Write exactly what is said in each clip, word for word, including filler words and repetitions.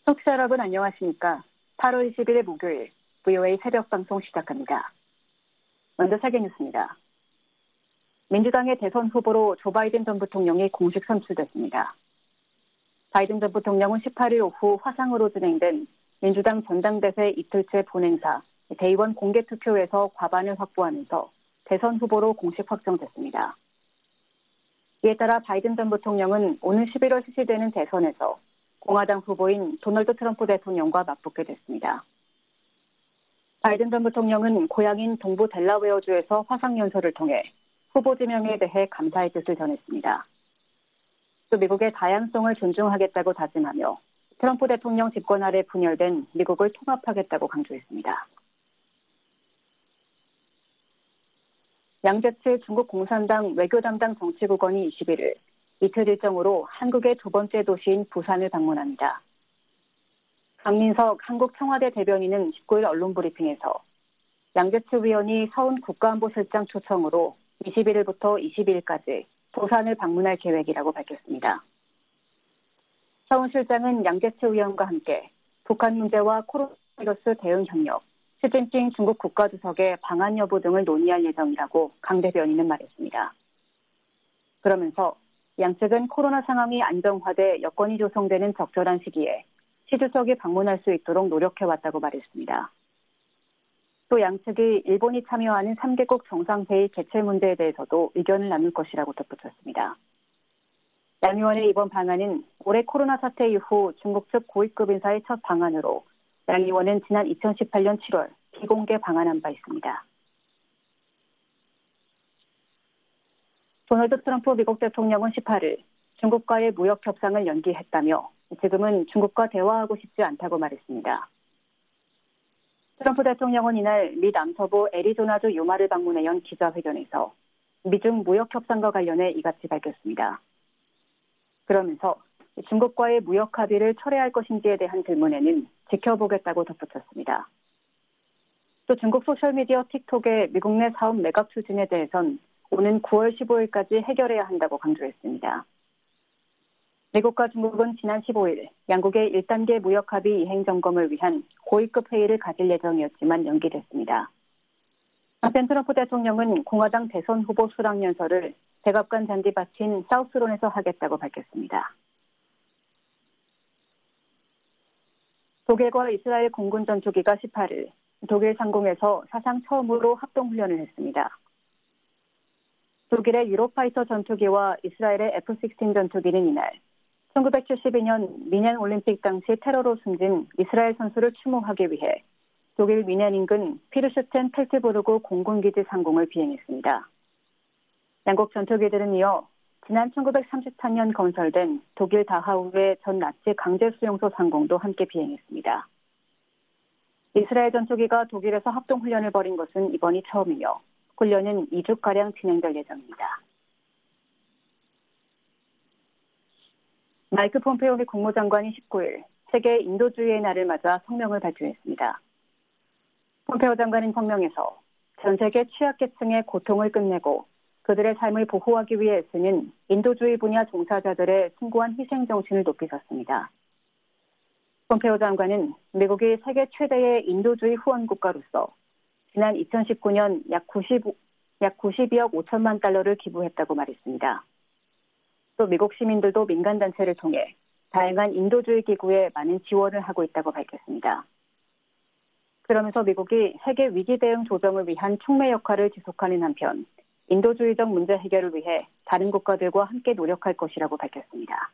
청취자 여러분 안녕하십니까? 팔월 이십일 목요일 브이오에이 새벽 방송 시작합니다. 먼저 세계 뉴스입니다. 민주당의 대선 후보로 조 바이든 전 부통령이 공식 선출됐습니다. 바이든 전 부통령은 십팔일 오후 화상으로 진행된 민주당 전당대회 이틀째 본행사 대의원 공개투표에서 과반을 확보하면서 대선 후보로 공식 확정됐습니다. 이에 따라 바이든 전 부통령은 오는 십일월 실시되는 대선에서 공화당 후보인 도널드 트럼프 대통령과 맞붙게 됐습니다. 바이든 전 부통령은 고향인 동부 델라웨어주에서 화상연설을 통해 후보 지명에 대해 감사의 뜻을 전했습니다. 또 미국의 다양성을 존중하겠다고 다짐하며 트럼프 대통령 집권 아래 분열된 미국을 통합하겠다고 강조했습니다. 양재츠 중국 공산당 외교 담당 정치국원이 이십일일 이틀 일정으로 한국의 두 번째 도시인 부산을 방문합니다. 강민석 한국 청와대 대변인은 십구일 언론 브리핑에서 양재츠 위원이 서훈 국가안보실장 초청으로 이십일일부터 이십이일까지 부산을 방문할 계획이라고 밝혔습니다. 서훈 실장은 양재츠 위원과 함께 북한 문제와 코로나 바이러스 대응 협력, 시진핑 중국 국가주석의 방한 여부 등을 논의할 예정이라고 강 대변인은 말했습니다. 그러면서 양측은 코로나 상황이 안정화돼 여건이 조성되는 적절한 시기에 시 주석이 방문할 수 있도록 노력해왔다고 말했습니다. 또 양측이 일본이 참여하는 삼 개국 정상회의 개최 문제에 대해서도 의견을 나눌 것이라고 덧붙였습니다. 양 의원의 이번 방안은 올해 코로나 사태 이후 중국 측 고위급 인사의 첫 방안으로 양 의원은 지난 이천십팔년 칠월 비공개 방한한 바 있습니다. 도널드 트럼프 미국 대통령은 십팔일 중국과의 무역 협상을 연기했다며 지금은 중국과 대화하고 싶지 않다고 말했습니다. 트럼프 대통령은 이날 미 남서부 애리조나주 유마를 방문해 연 기자회견에서 미중 무역 협상과 관련해 이같이 밝혔습니다. 그러면서 중국과의 무역 합의를 철회할 것인지에 대한 질문에는 지켜보겠다고 덧붙였습니다. 또 중국 소셜미디어 틱톡의 미국 내 사업 매각 추진에 대해선 오는 구월 십오일까지 해결해야 한다고 강조했습니다. 미국과 중국은 지난 십오일 양국의 일 단계 무역 합의 이행 점검을 위한 고위급 회의를 가질 예정이었지만 연기됐습니다. 한편 트럼프 대통령은 공화당 대선 후보 수락연설을 백악관 잔디밭인 사우스론에서 하겠다고 밝혔습니다. 독일과 이스라엘 공군 전투기가 십팔일 독일 상공에서 사상 처음으로 합동훈련을 했습니다. 독일의 유로파이터 전투기와 이스라엘의 에프 십육 전투기는 이날 천구백칠십이년 미넨 올림픽 당시 테러로 숨진 이스라엘 선수를 추모하기 위해 독일 미넨 인근 피르슈텐 펠트부르크 공군기지 상공을 비행했습니다. 양국 전투기들은 이어 지난 천구백삼십사년 건설된 독일 다하우의 전 나치 강제수용소 상공도 함께 비행했습니다. 이스라엘 전투기가 독일에서 합동훈련을 벌인 것은 이번이 처음이며 훈련은 이 주가량 진행될 예정입니다. 마이크 폼페오 미 국무장관이 십구일 세계 인도주의의 날을 맞아 성명을 발표했습니다. 폼페오 장관은 성명에서 전 세계 취약계층의 고통을 끝내고 그들의 삶을 보호하기 위해 애쓰는 인도주의 분야 종사자들의 숭고한 희생정신을 높이셨습니다. 폼페오 장관은 미국이 세계 최대의 인도주의 후원국가로서 지난 이천십구년 약 구십, 약 구십이억 오천만 달러를 기부했다고 말했습니다. 또 미국 시민들도 민간단체를 통해 다양한 인도주의 기구에 많은 지원을 하고 있다고 밝혔습니다. 그러면서 미국이 세계 위기 대응 조정을 위한 촉매 역할을 지속하는 한편 인도주의적 문제 해결을 위해 다른 국가들과 함께 노력할 것이라고 밝혔습니다.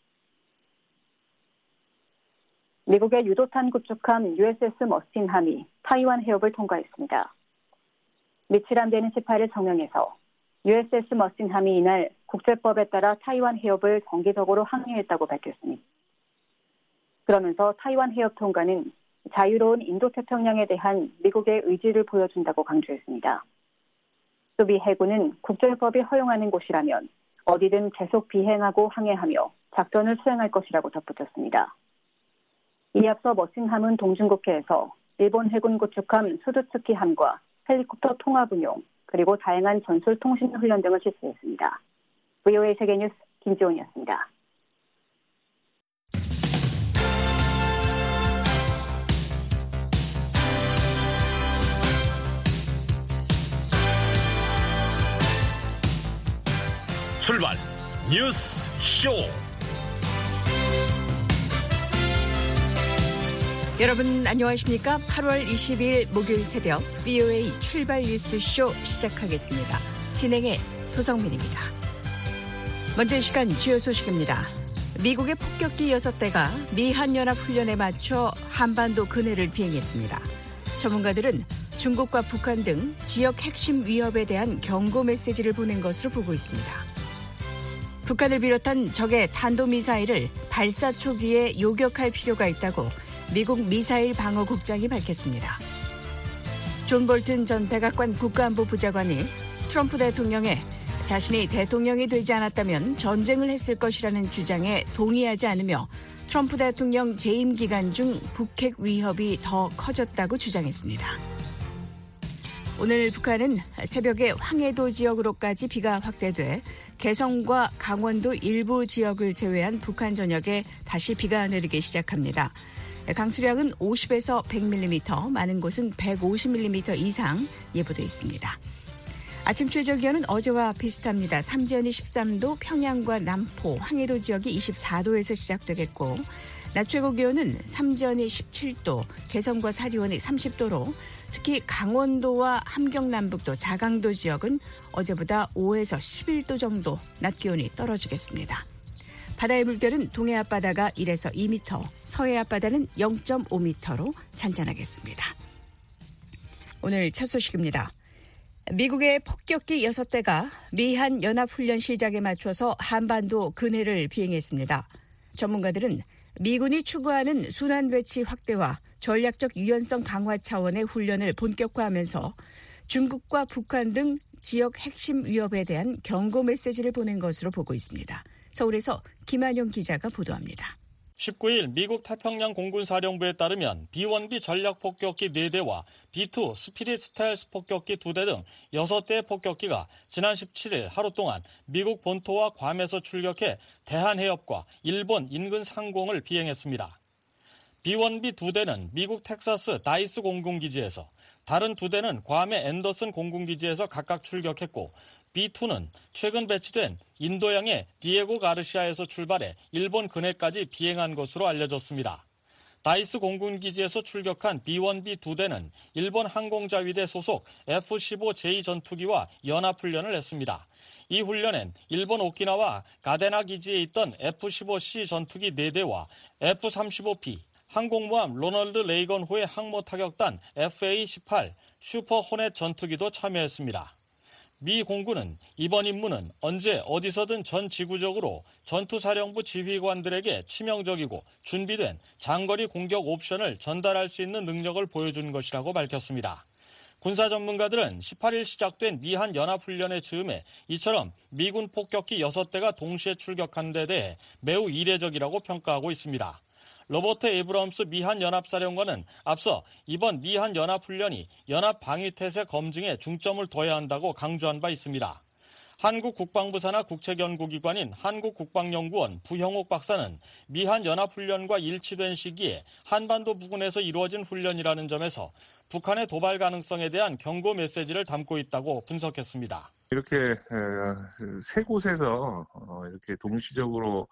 미국의 유도탄 구축함 유에스에스 머스틴함이 타이완 해협을 통과했습니다. 미칠함대는 십팔일 성명에서 유에스에스 머스틴함이 이날 국제법에 따라 타이완 해협을 정기적으로 항해했다고 밝혔습니다. 그러면서 타이완 해협 통과는 자유로운 인도태평양에 대한 미국의 의지를 보여준다고 강조했습니다. 또 미 해군은 국제법이 허용하는 곳이라면 어디든 계속 비행하고 항해하며 작전을 수행할 것이라고 덧붙였습니다. 이에 앞서 머스틴함은 동중국해에서 일본 해군 구축함 수즈츠키함과 헬리콥터 통합운용 그리고 다양한 전술 통신 훈련 등을 실시했습니다. 브이오에이 세계뉴스 김지원이었습니다. 출발 뉴스 쇼. 여러분 안녕하십니까? 팔월 이십이일 목요일 새벽 비오에이 출발 뉴스 쇼 시작하겠습니다. 진행의 도성민입니다. 먼저 이 시간 주요 소식입니다. 미국의 폭격기 여섯 대가 미한연합훈련에 맞춰 한반도 근해를 비행했습니다. 전문가들은 중국과 북한 등 지역 핵심 위협에 대한 경고 메시지를 보낸 것으로 보고 있습니다. 북한을 비롯한 적의 탄도미사일을 발사 초기에 요격할 필요가 있다고 미국 미사일 방어국장이 밝혔습니다. 존 볼튼 전 백악관 국가안보부장관이 트럼프 대통령의 자신이 대통령이 되지 않았다면 전쟁을 했을 것이라는 주장에 동의하지 않으며 트럼프 대통령 재임 기간 중 북핵 위협이 더 커졌다고 주장했습니다. 오늘 북한은 새벽에 황해도 지역으로까지 비가 확대돼 개성과 강원도 일부 지역을 제외한 북한 전역에 다시 비가 내리기 시작합니다. 강수량은 오십에서 백 밀리미터, 많은 곳은 백오십 밀리미터 이상 예보돼 있습니다. 아침 최저 기온은 어제와 비슷합니다. 삼지연이 십삼도, 평양과 남포, 황해도 지역이 이십사도에서 시작되겠고 낮 최고 기온은 삼지연이 십칠도, 개성과 사리원이 삼십도로 특히 강원도와 함경남북도, 자강도 지역은 어제보다 오에서 십일도 정도 낮 기온이 떨어지겠습니다. 바다의 물결은 동해 앞바다가 일에서 이 미터, 서해 앞바다는 영점오 미터로 잔잔하겠습니다. 오늘 첫 소식입니다. 미국의 폭격기 여섯 대가 미한 연합훈련 시작에 맞춰서 한반도 근해를 비행했습니다. 전문가들은 미군이 추구하는 순환 배치 확대와 전략적 유연성 강화 차원의 훈련을 본격화하면서 중국과 북한 등 지역 핵심 위협에 대한 경고 메시지를 보낸 것으로 보고 있습니다. 서울에서 김한용 기자가 보도합니다. 십구일 미국 태평양 공군사령부에 따르면 비 원 비 전략폭격기 네 대와 비 투 스피릿 스텔스 폭격기 두 대 등 여섯 대의 폭격기가 지난 십칠일 하루 동안 미국 본토와 괌에서 출격해 대한해협과 일본 인근 상공을 비행했습니다. 비 원 비 두 대는 미국 텍사스 다이스 공군기지에서, 다른 두 대는 괌의 앤더슨 공군기지에서 각각 출격했고 비 투는 최근 배치된 인도양의 디에고 가르시아에서 출발해 일본 근해까지 비행한 것으로 알려졌습니다. 다이스 공군기지에서 출격한 비 원 비 두 대는 일본 항공자위대 소속 에프 십오 제이 전투기와 연합훈련을 했습니다. 이 훈련엔 일본 오키나와 가데나 기지에 있던 에프 십오 씨 전투기 네 대와 에프 삼십오 피, 항공모함 로널드 레이건호의 항모타격단 에프 에이 십팔 슈퍼 호넷 전투기도 참여했습니다. 미 공군은 이번 임무는 언제 어디서든 전 지구적으로 전투사령부 지휘관들에게 치명적이고 준비된 장거리 공격 옵션을 전달할 수 있는 능력을 보여준 것이라고 밝혔습니다. 군사 전문가들은 십팔일 시작된 미한 연합훈련의 즈음에 이처럼 미군 폭격기 여섯 대가 동시에 출격한 데 대해 매우 이례적이라고 평가하고 있습니다. 로버트 에이브럼스 미한연합사령관은 앞서 이번 미한연합훈련이 연합방위태세 검증에 중점을 둬야 한다고 강조한 바 있습니다. 한국 국방부 산하 국책연구기관인 한국국방연구원 부형옥 박사는 미한연합훈련과 일치된 시기에 한반도 부근에서 이루어진 훈련이라는 점에서 북한의 도발 가능성에 대한 경고 메시지를 담고 있다고 분석했습니다. 이렇게 세 곳에서 이렇게 동시적으로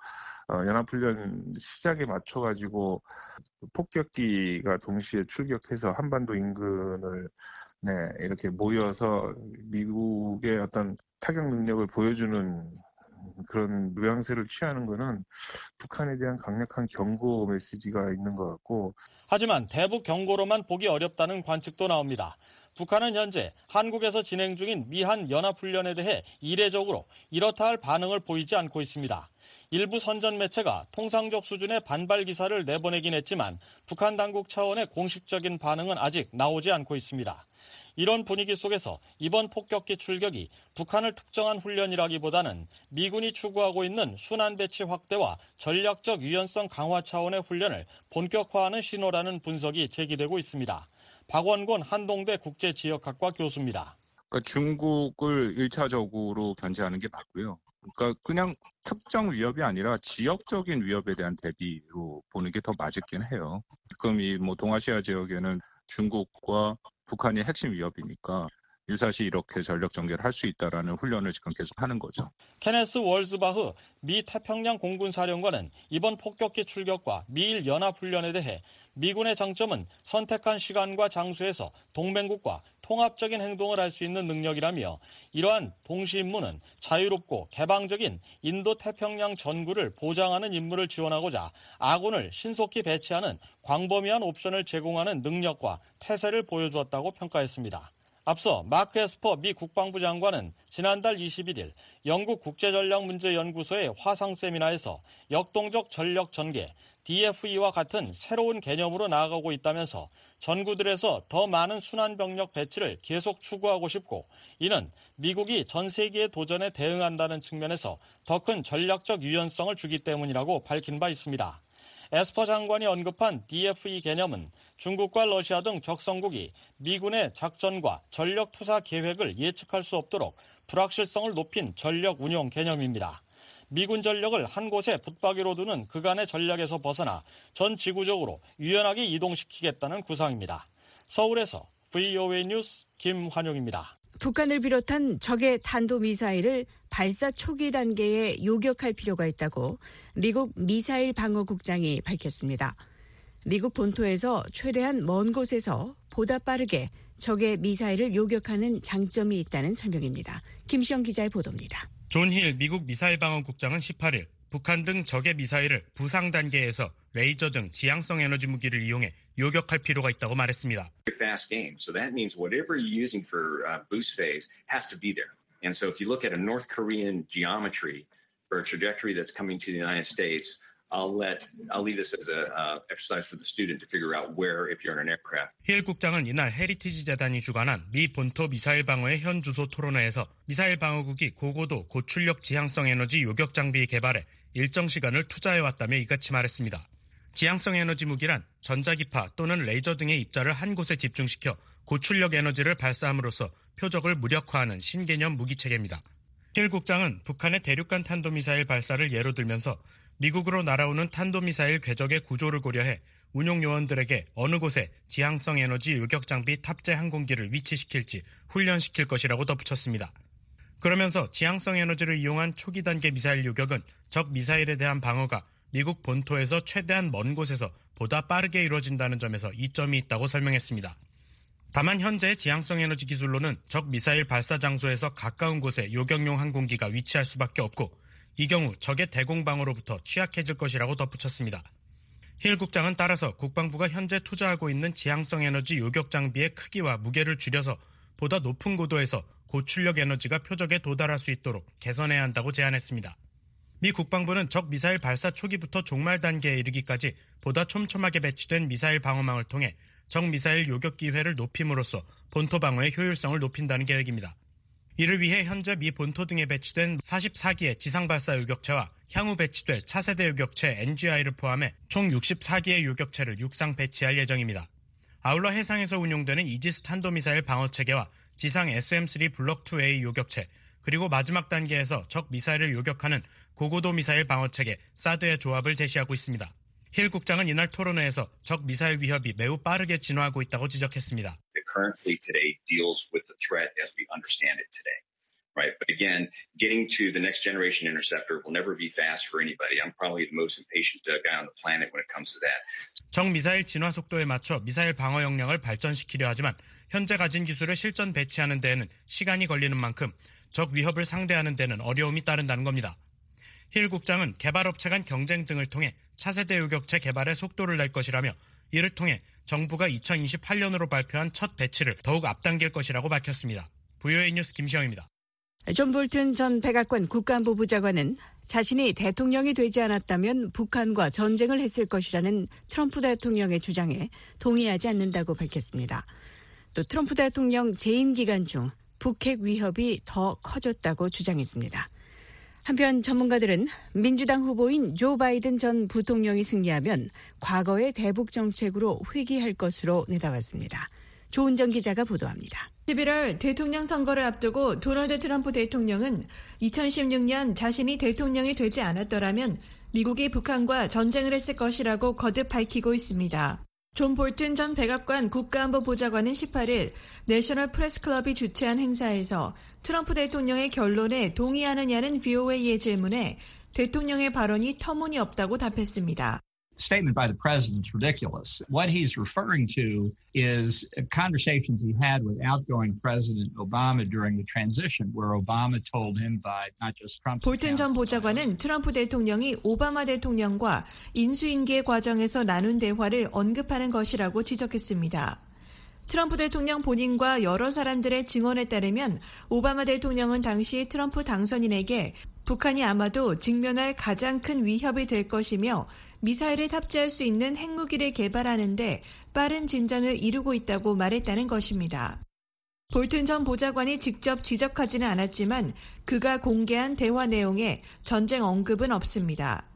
연합훈련 시작에 맞춰가지고 폭격기가 동시에 출격해서 한반도 인근을 네, 이렇게 모여서 미국의 어떤 타격 능력을 보여주는 그런 뉘앙스를 취하는 것은 북한에 대한 강력한 경고 메시지가 있는 것 같고. 하지만 대북 경고로만 보기 어렵다는 관측도 나옵니다. 북한은 현재 한국에서 진행 중인 미한 연합훈련에 대해 이례적으로 이렇다 할 반응을 보이지 않고 있습니다. 일부 선전 매체가 통상적 수준의 반발 기사를 내보내긴 했지만 북한 당국 차원의 공식적인 반응은 아직 나오지 않고 있습니다. 이런 분위기 속에서 이번 폭격기 출격이 북한을 특정한 훈련이라기보다는 미군이 추구하고 있는 순환 배치 확대와 전략적 유연성 강화 차원의 훈련을 본격화하는 신호라는 분석이 제기되고 있습니다. 박원곤 한동대 국제지역학과 교수입니다. 그러니까 중국을 일차적으로 견제하는 게 맞고요. 그러니까 그냥 특정 위협이 아니라 지역적인 위협에 대한 대비로 보는 게 더 맞긴 해요. 지금 이 뭐 동아시아 지역에는 중국과 북한이 핵심 위협이니까 일사시 이렇게 전력 전개를 할 수 있다라는 훈련을 지금 계속 하는 거죠. 케네스 월즈바흐 미 태평양 공군사령관은 이번 폭격기 출격과 미일 연합훈련에 대해 미군의 장점은 선택한 시간과 장소에서 동맹국과 통합적인 행동을 할 수 있는 능력이라며 이러한 동시 임무는 자유롭고 개방적인 인도 태평양 전구를 보장하는 임무를 지원하고자 아군을 신속히 배치하는 광범위한 옵션을 제공하는 능력과 태세를 보여주었다고 평가했습니다. 앞서 마크 에스퍼 미 국방부 장관은 지난달 이십일일 영국 국제전략문제연구소의 화상 세미나에서 역동적 전력 전개, 디에프이와 같은 새로운 개념으로 나아가고 있다면서 전구들에서 더 많은 순환 병력 배치를 계속 추구하고 싶고 이는 미국이 전 세계의 도전에 대응한다는 측면에서 더 큰 전략적 유연성을 주기 때문이라고 밝힌 바 있습니다. 에스퍼 장관이 언급한 디에프이 개념은 중국과 러시아 등 적성국이 미군의 작전과 전력 투사 계획을 예측할 수 없도록 불확실성을 높인 전력 운용 개념입니다. 미군 전력을 한 곳에 붙박이로 두는 그간의 전략에서 벗어나 전 지구적으로 유연하게 이동시키겠다는 구상입니다. 서울에서 브이오에이 뉴스 김환용입니다. 북한을 비롯한 적의 탄도미사일을 발사 초기 단계에 요격할 필요가 있다고 미국 미사일 방어국장이 밝혔습니다. 미국 본토에서 최대한 먼 곳에서 보다 빠르게 적의 미사일을 요격하는 장점이 있다는 설명입니다. 김시영 기자의 보도입니다. 존 힐 미국 미사일 방어국장은 십팔일 북한 등 적의 미사일을 부상 단계에서 레이저 등 지향성 에너지 무기를 이용해 요격할 필요가 있다고 말했습니다. Fast game. So that means whatever you're using for uh, boost phase has to be there. And so if you look at a North Korean geometry for a trajectory that's coming to the United States, I'll let I'll leave this as a uh, exercise for the student to figure out where if you're in an aircraft. 힐 국장은 이날 헤리티지 재단이 주관한 미 본토 미사일 방어의 현 주소 토론회에서 미사일 방어국이 고고도 고출력 지향성 에너지 요격 장비 개발에 일정 시간을 투자해왔다며 이같이 말했습니다. 지향성 에너지 무기란 전자기파 또는 레이저 등의 입자를 한 곳에 집중시켜 고출력 에너지를 발사함으로써 표적을 무력화하는 신개념 무기체계입니다. 힐 국장은 북한의 대륙간 탄도미사일 발사를 예로 들면서 미국으로 날아오는 탄도미사일 궤적의 구조를 고려해 운용 요원들에게 어느 곳에 지향성 에너지 요격 장비 탑재 항공기를 위치시킬지 훈련시킬 것이라고 덧붙였습니다. 그러면서 지향성 에너지를 이용한 초기 단계 미사일 요격은 적 미사일에 대한 방어가 미국 본토에서 최대한 먼 곳에서 보다 빠르게 이루어진다는 점에서 이점이 있다고 설명했습니다. 다만 현재 지향성 에너지 기술로는 적 미사일 발사 장소에서 가까운 곳에 요격용 항공기가 위치할 수밖에 없고 이 경우 적의 대공방어로부터 취약해질 것이라고 덧붙였습니다. 힐 국장은 따라서 국방부가 현재 투자하고 있는 지향성 에너지 요격 장비의 크기와 무게를 줄여서 보다 높은 고도에서 고출력 에너지가 표적에 도달할 수 있도록 개선해야 한다고 제안했습니다. 미 국방부는 적 미사일 발사 초기부터 종말 단계에 이르기까지 보다 촘촘하게 배치된 미사일 방어망을 통해 적 미사일 요격 기회를 높임으로써 본토 방어의 효율성을 높인다는 계획입니다. 이를 위해 현재 미 본토 등에 배치된 사십사 기의 지상발사 요격체와 향후 배치될 차세대 요격체 엔지아이를 포함해 총 육십사 기의 요격체를 육상 배치할 예정입니다. 아울러 해상에서 운용되는 이지스 탄도미사일 방어체계와 지상 에스엠 쓰리 블록 투 에이 요격체, 그리고 마지막 단계에서 적 미사일을 요격하는 고고도 미사일 방어체계 사드의 조합을 제시하고 있습니다. 힐 국장은 이날 토론회에서 적 미사일 위협이 매우 빠르게 진화하고 있다고 지적했습니다. The current fleet today deals with the threat as we understand it today. Right, but again, getting to the next generation interceptor will never be fast for anybody. I'm probably the most impatient guy on the planet when it comes to that. 적 미사일 진화 속도에 맞춰 미사일 방어 역량을 발전시키려 하지만 현재 가진 기술을 실전 배치하는 데에는 시간이 걸리는 만큼 적 위협을 상대하는 데는 어려움이 따른다는 겁니다. 힐 국장은 개발업체 간 경쟁 등을 통해 차세대 요격체 개발에 속도를 낼 것이라며 이를 통해 정부가 이천이십팔 년으로 발표한 첫 배치를 더욱 앞당길 것이라고 밝혔습니다. 브이오에이 뉴스 김시영입니다. 존 볼튼 전 백악관 국가안보부 장관은 자신이 대통령이 되지 않았다면 북한과 전쟁을 했을 것이라는 트럼프 대통령의 주장에 동의하지 않는다고 밝혔습니다. 또 트럼프 대통령 재임 기간 중 북핵 위협이 더 커졌다고 주장했습니다. 한편 전문가들은 민주당 후보인 조 바이든 전 부통령이 승리하면 과거의 대북 정책으로 회귀할 것으로 내다봤습니다. 조은정 기자가 보도합니다. 십일월 대통령 선거를 앞두고 도널드 트럼프 대통령은 이천십육 년 자신이 대통령이 되지 않았더라면 미국이 북한과 전쟁을 했을 것이라고 거듭 밝히고 있습니다. 존 볼튼 전 백악관 국가안보보좌관은 십팔 일 내셔널 프레스클럽이 주최한 행사에서 트럼프 대통령의 결론에 동의하느냐는 브이오에이의 질문에 대통령의 발언이 터무니없다고 답했습니다. Statement by the president is ridiculous. What he's referring to is conversations he had with outgoing President Obama during the transition, where Obama told him by not just Trump's 볼튼 전 보좌관은 트럼프 대통령이 오바마 대통령과 인수인계 과정에서 나눈 대화를 언급하는 것이라고 지적했습니다. 트럼프 대통령 본인과 여러 사람들의 증언에 따르면 오바마 대통령은 당시 트럼프 당선인에게 북한이 아마도 직면할 가장 큰 위협이 될 것이며 미사일을 탑재할 수 있는 핵무기를 개발하는데 빠른 진전을 이루고 있다고 말했다는 것입니다. 볼튼 전 보좌관이 직접 지적하지는 않았지만 그가 공개한 대화 내용에 전쟁 언급은 없습니다.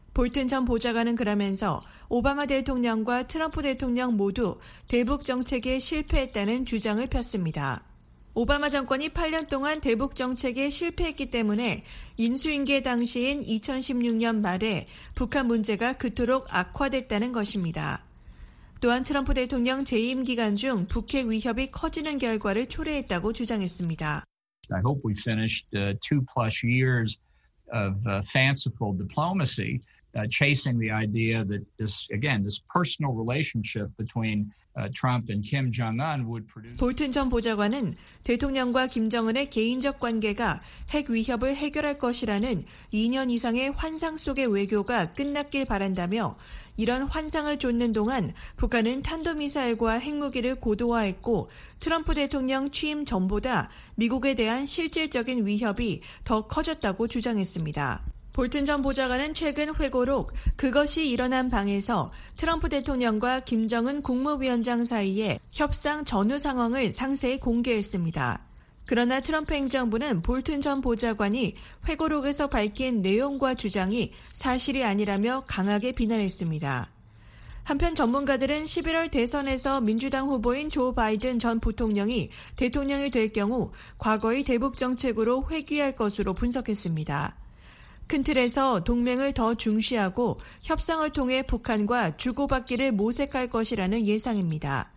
볼튼 전 보좌관은 그러면서 오바마 대통령과 트럼프 대통령 모두 대북 정책에 실패했다는 주장을 폈습니다. 오바마 정권이 팔 년 동안 대북 정책에 실패했기 때문에 인수인계 당시인 이천십육 년 말에 북한 문제가 그토록 악화됐다는 것입니다. 또한 트럼프 대통령 재임 기간 중 북핵 위협이 커지는 결과를 초래했다고 주장했습니다. I hope we finished uh, two plus years of uh, fanciful diplomacy, uh, chasing the idea that this, again, this personal relationship between uh, Trump and Kim Jong-un would produce. 볼튼 전 보좌관은 대통령과 김정은의 개인적 관계가 핵 위협을 해결할 것이라는 이 년 이상의 환상 속의 외교가 끝났길 바란다며 이런 환상을 쫓는 동안 북한은 탄도미사일과 핵무기를 고도화했고 트럼프 대통령 취임 전보다 미국에 대한 실질적인 위협이 더 커졌다고 주장했습니다. 볼튼 전 보좌관은 최근 회고록 그것이 일어난 방에서 트럼프 대통령과 김정은 국무위원장 사이의 협상 전후 상황을 상세히 공개했습니다. 그러나 트럼프 행정부는 볼튼 전 보좌관이 회고록에서 밝힌 내용과 주장이 사실이 아니라며 강하게 비난했습니다. 한편 전문가들은 십일월 대선에서 민주당 후보인 조 바이든 전 부통령이 대통령이 될 경우 과거의 대북 정책으로 회귀할 것으로 분석했습니다. 큰 틀에서 동맹을 더 중시하고 협상을 통해 북한과 주고받기를 모색할 것이라는 예상입니다.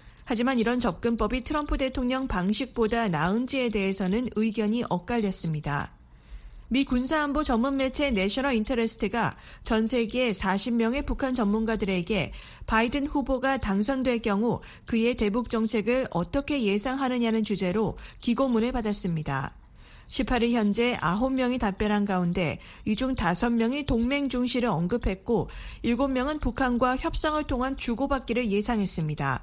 하지만 이런 접근법이 트럼프 대통령 방식보다 나은지에 대해서는 의견이 엇갈렸습니다. 미 군사안보 전문 매체 내셔널 인터레스트가 전 세계 사십 명의 북한 전문가들에게 바이든 후보가 당선될 경우 그의 대북 정책을 어떻게 예상하느냐는 주제로 기고문을 받았습니다. 십팔 일 현재 아홉 명이 답변한 가운데 이 중 다섯 명이 동맹 중시를 언급했고 일곱 명은 북한과 협상을 통한 주고받기를 예상했습니다.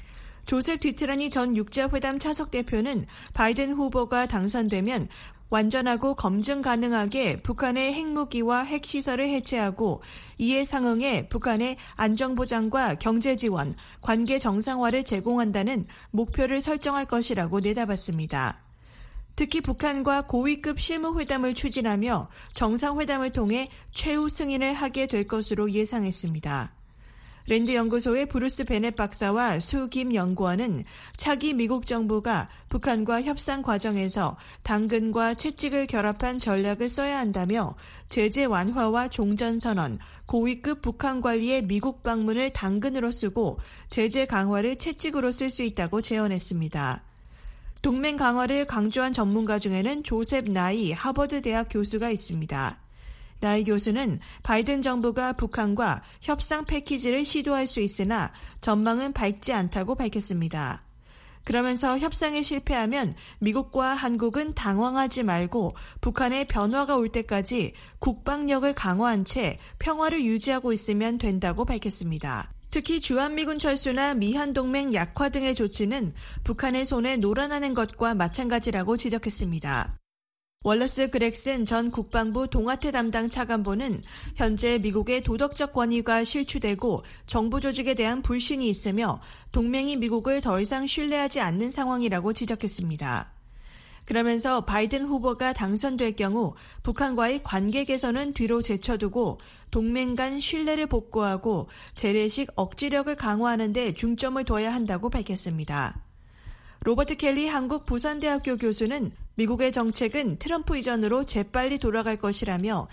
조셉 뒤트라니 전 육자회담 차석 대표는 바이든 후보가 당선되면 완전하고 검증 가능하게 북한의 핵무기와 핵시설을 해체하고 이에 상응해 북한의 안정보장과 경제지원, 관계 정상화를 제공한다는 목표를 설정할 것이라고 내다봤습니다. 특히 북한과 고위급 실무회담을 추진하며 정상회담을 통해 최후 승인을 하게 될 것으로 예상했습니다. 랜드 연구소의 브루스 베넷 박사와 수 김 연구원은 차기 미국 정부가 북한과 협상 과정에서 당근과 채찍을 결합한 전략을 써야 한다며 제재 완화와 종전선언, 고위급 북한 관리의 미국 방문을 당근으로 쓰고 제재 강화를 채찍으로 쓸 수 있다고 제언했습니다. 동맹 강화를 강조한 전문가 중에는 조셉 나이 하버드 대학 교수가 있습니다. 나이 교수는 바이든 정부가 북한과 협상 패키지를 시도할 수 있으나 전망은 밝지 않다고 밝혔습니다. 그러면서 협상에 실패하면 미국과 한국은 당황하지 말고 북한의 변화가 올 때까지 국방력을 강화한 채 평화를 유지하고 있으면 된다고 밝혔습니다. 특히 주한미군 철수나 미한동맹 약화 등의 조치는 북한의 손에 놀아나는 것과 마찬가지라고 지적했습니다. 월러스 그렉슨 전 국방부 동아태 담당 차관보는 현재 미국의 도덕적 권위가 실추되고 정부 조직에 대한 불신이 있으며 동맹이 미국을 더 이상 신뢰하지 않는 상황이라고 지적했습니다. 그러면서 바이든 후보가 당선될 경우 북한과의 관계 개선은 뒤로 제쳐두고 동맹 간 신뢰를 복구하고 재래식 억지력을 강화하는 데 중점을 둬야 한다고 밝혔습니다. 로버트 켈리 한국 부산대학교 교수는 미국의 정책은 트럼프 이전으로 재빨리 돌아갈 것이라며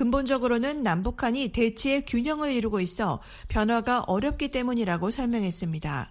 근본적으로는 남북한이 대치의 균형을 이루고 있어 변화가 어렵기 때문이라고 설명했습니다.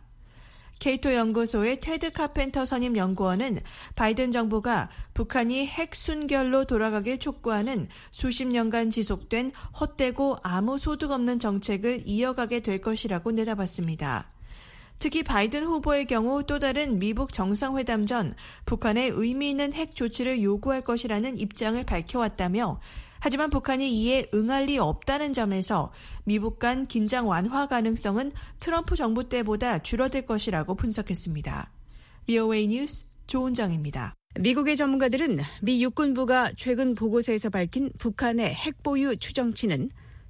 케이토 연구소의 테드 카펜터 선임 연구원은 바이든 정부가 북한이 핵 순결로 돌아가길 촉구하는 수십 년간 지속된 헛되고 아무 소득 없는 정책을 이어가게 될 것이라고 내다봤습니다. 특히 바이든 후보의 경우 또 다른 미북 정상회담 전 북한에 의미 있는 핵 조치를 요구할 것이라는 입장을 밝혀왔다며 하지만 북한이 이에 응할 리 없다는 점에서 미북 간 긴장 완화 가능성은 트럼프 정부 때보다 줄어들 것이라고 분석했습니다. 브이오에이 뉴스 조은정입니다. 미국의 전문가들은 미 육군부가 최근 보고서에서 밝힌 북한의 핵보유 추정치는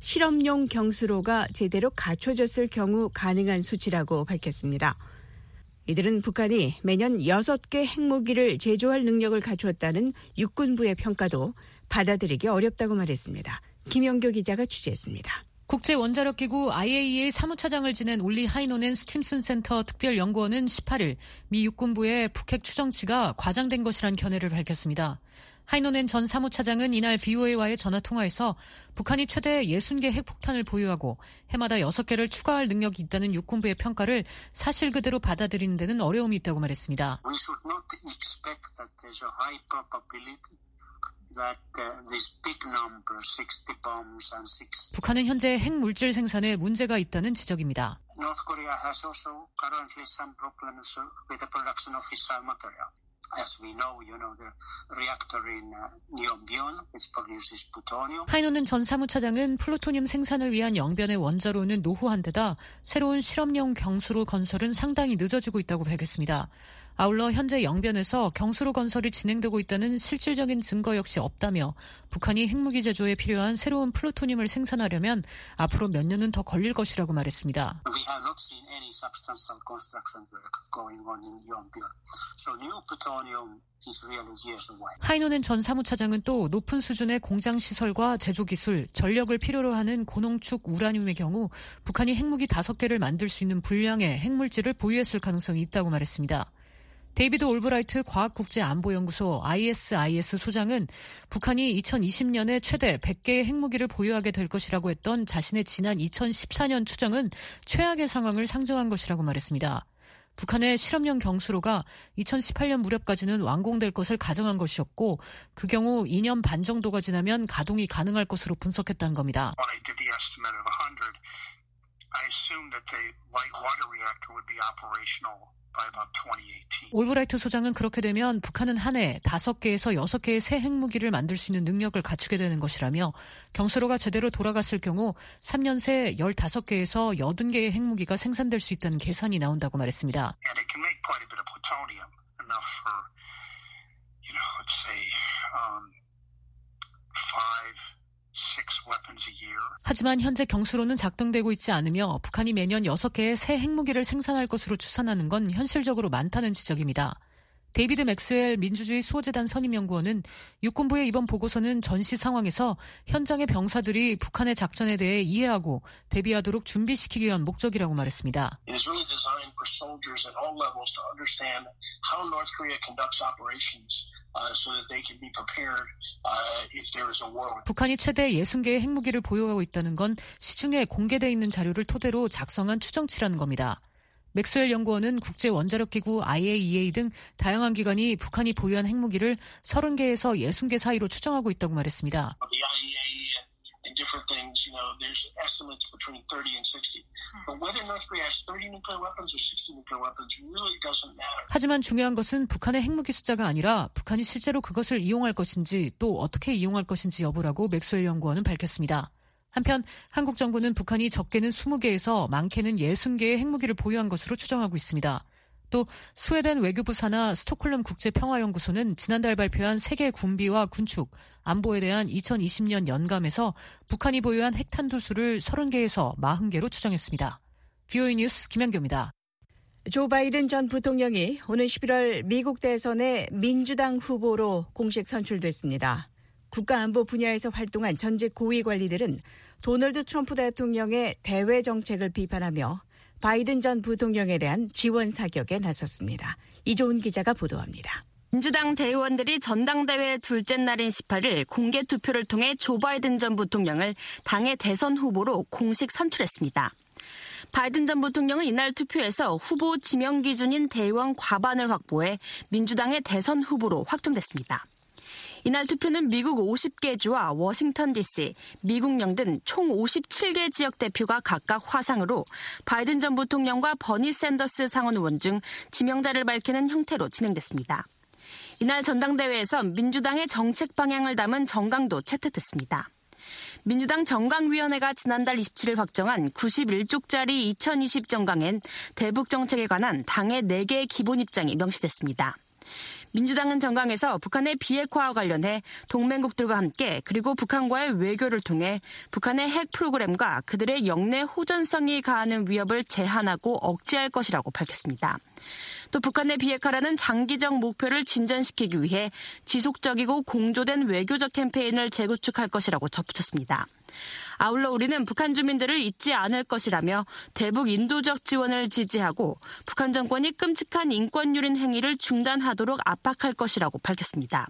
실험용 경수로가 제대로 갖춰졌을 경우 가능한 수치라고 밝혔습니다. 이들은 북한이 매년 여섯 개 핵무기를 제조할 능력을 갖추었다는 육군부의 평가도 받아들이기 어렵다고 말했습니다. 김영교 기자가 취재했습니다. 국제원자력기구 아이에이이에이 사무차장을 지낸 올리 하이노넨 스팀슨 센터 특별연구원은 십팔 일 미 육군부의 북핵 추정치가 과장된 것이란 견해를 밝혔습니다. 하이노넨 전 사무차장은 이날 브이오에이와의 전화통화에서 북한이 최대 육십 개 핵폭탄을 보유하고 해마다 여섯 개를 추가할 능력이 있다는 육군부의 평가를 사실 그대로 받아들이는 데는 어려움이 있다고 말했습니다. We should not expect that there's a high probability that uh, this big number, sixty bombs and six. 북한은 현재 핵물질 생산에 문제가 있다는 지적입니다. North Korea has also currently some problems with the production of fissile material. As we know, you know, the reactor in Yongbyon, which produces plutonium. 하이노는 전 사무차장은 플루토늄 생산을 위한 영변의 원자로는 노후한 데다 새로운 실험용 경수로 건설은 상당히 늦어지고 있다고 밝혔습니다. 아울러 현재 영변에서 경수로 건설이 진행되고 있다는 실질적인 증거 역시 없다며 북한이 핵무기 제조에 필요한 새로운 플루토늄을 생산하려면 앞으로 몇 년은 더 걸릴 것이라고 말했습니다. We have not seen any substantial construction work going on in Yongbyon. So new plutonium is really years away. 하이노넨 전 사무차장은 또 높은 수준의 공장 시설과 제조 기술, 전력을 필요로 하는 고농축 우라늄의 경우 북한이 핵무기 다섯 개를 만들 수 있는 분량의 핵물질을 보유했을 가능성이 있다고 말했습니다. 데이비드 올브라이트 과학국제안보연구소 아이에스아이에스 소장은 북한이 이천이십 년에 최대 백 개의 핵무기를 보유하게 될 것이라고 했던 자신의 지난 이천십사 년 추정은 최악의 상황을 상정한 것이라고 말했습니다. 북한의 실험용 경수로가 이천십팔 년 무렵까지는 완공될 것을 가정한 것이었고 그 경우 이 년 반 정도가 지나면 가동이 가능할 것으로 분석했다는 겁니다. 올브라이트 소장은 그렇게 되면 북한은 한 해 다섯 개에서 여섯 개의 새 핵무기를 만들 수 있는 능력을 갖추게 되는 것이라며 경수로가 제대로 돌아갔을 경우 삼 년 새 열다섯 개에서 여든 개의 핵무기가 생산될 수 있다는 계산이 나온다고 말했습니다. 하지만 현재 경수로는 작동되고 있지 않으며 북한이 매년 여섯 개의 새 핵무기를 생산할 것으로 추산하는 건 현실적으로 많다는 지적입니다. 데이비드 맥스웰 민주주의 수호재단 선임연구원은 육군부의 이번 보고서는 전시 상황에서 현장의 병사들이 북한의 작전에 대해 이해하고 대비하도록 준비시키기 위한 목적이라고 말했습니다. It is really designed for soldiers at all levels to understand how North Korea conducts operations. Uh, so that they can be prepared uh, if there is a war. 북한이 최대 육십 개의 핵무기를 보유하고 있다는 건 시중에 공개되어 있는 자료를 토대로 작성한 추정치라는 겁니다. 맥스웰 연구원은 국제원자력기구 아이에이이에이 등 다양한 기관이 북한이 보유한 핵무기를 서른 개에서 육십 개 사이로 추정하고 있다고 말했습니다. The 아이에이이에이 and different things, you know, there's estimates between thirty and sixty. But whether North Korea has thirty nuclear weapons or sixty nuclear weapons really doesn't matter. 하지만 중요한 것은 북한의 핵무기 숫자가 아니라 북한이 실제로 그것을 이용할 것인지 또 어떻게 이용할 것인지 여부라고 맥스웰 연구원은 밝혔습니다. 한편 한국 정부는 북한이 적게는 이십 개에서 많게는 육십 개의 핵무기를 보유한 것으로 추정하고 있습니다. 또 스웨덴 외교부 산하 스톡홀름 국제평화연구소는 지난달 발표한 세계 군비와 군축, 안보에 대한 이천이십 년 연감에서 북한이 보유한 핵탄두수를 서른 개에서 사십 개로 추정했습니다. 브이오에이 뉴스 김현교입니다. 조 바이든 전 부통령이 오는 십일월 미국 대선의 민주당 후보로 공식 선출됐습니다. 국가안보 분야에서 활동한 전직 고위 관리들은 도널드 트럼프 대통령의 대외 정책을 비판하며 바이든 전 부통령에 대한 지원 사격에 나섰습니다. 이조은 기자가 보도합니다. 민주당 대의원들이 전당대회 둘째 날인 십팔 일 공개 투표를 통해 조 바이든 전 부통령을 당의 대선 후보로 공식 선출했습니다. 바이든 전 부통령은 이날 투표에서 후보 지명 기준인 대의원 과반을 확보해 민주당의 대선 후보로 확정됐습니다. 이날 투표는 미국 오십 개 주와 워싱턴 디씨, 미국령 등 총 오십칠 개 지역 대표가 각각 화상으로 바이든 전 부통령과 버니 샌더스 상원 의원 중 지명자를 밝히는 형태로 진행됐습니다. 이날 전당대회에서 민주당의 정책 방향을 담은 정강도 채택됐습니다. 민주당 정강위원회가 지난달 이십칠 일 확정한 구십일 쪽짜리 이천이십 정강엔 대북 정책에 관한 당의 네 개의 기본 입장이 명시됐습니다. 민주당은 정강에서 북한의 비핵화와 관련해 동맹국들과 함께 그리고 북한과의 외교를 통해 북한의 핵 프로그램과 그들의 영내 호전성이 가하는 위협을 제한하고 억제할 것이라고 밝혔습니다. 또 북한의 비핵화라는 장기적 목표를 진전시키기 위해 지속적이고 공조된 외교적 캠페인을 재구축할 것이라고 덧붙였습니다. 아울러 우리는 북한 주민들을 잊지 않을 것이라며 대북 인도적 지원을 지지하고 북한 정권이 끔찍한 인권 유린 행위를 중단하도록 압박할 것이라고 밝혔습니다.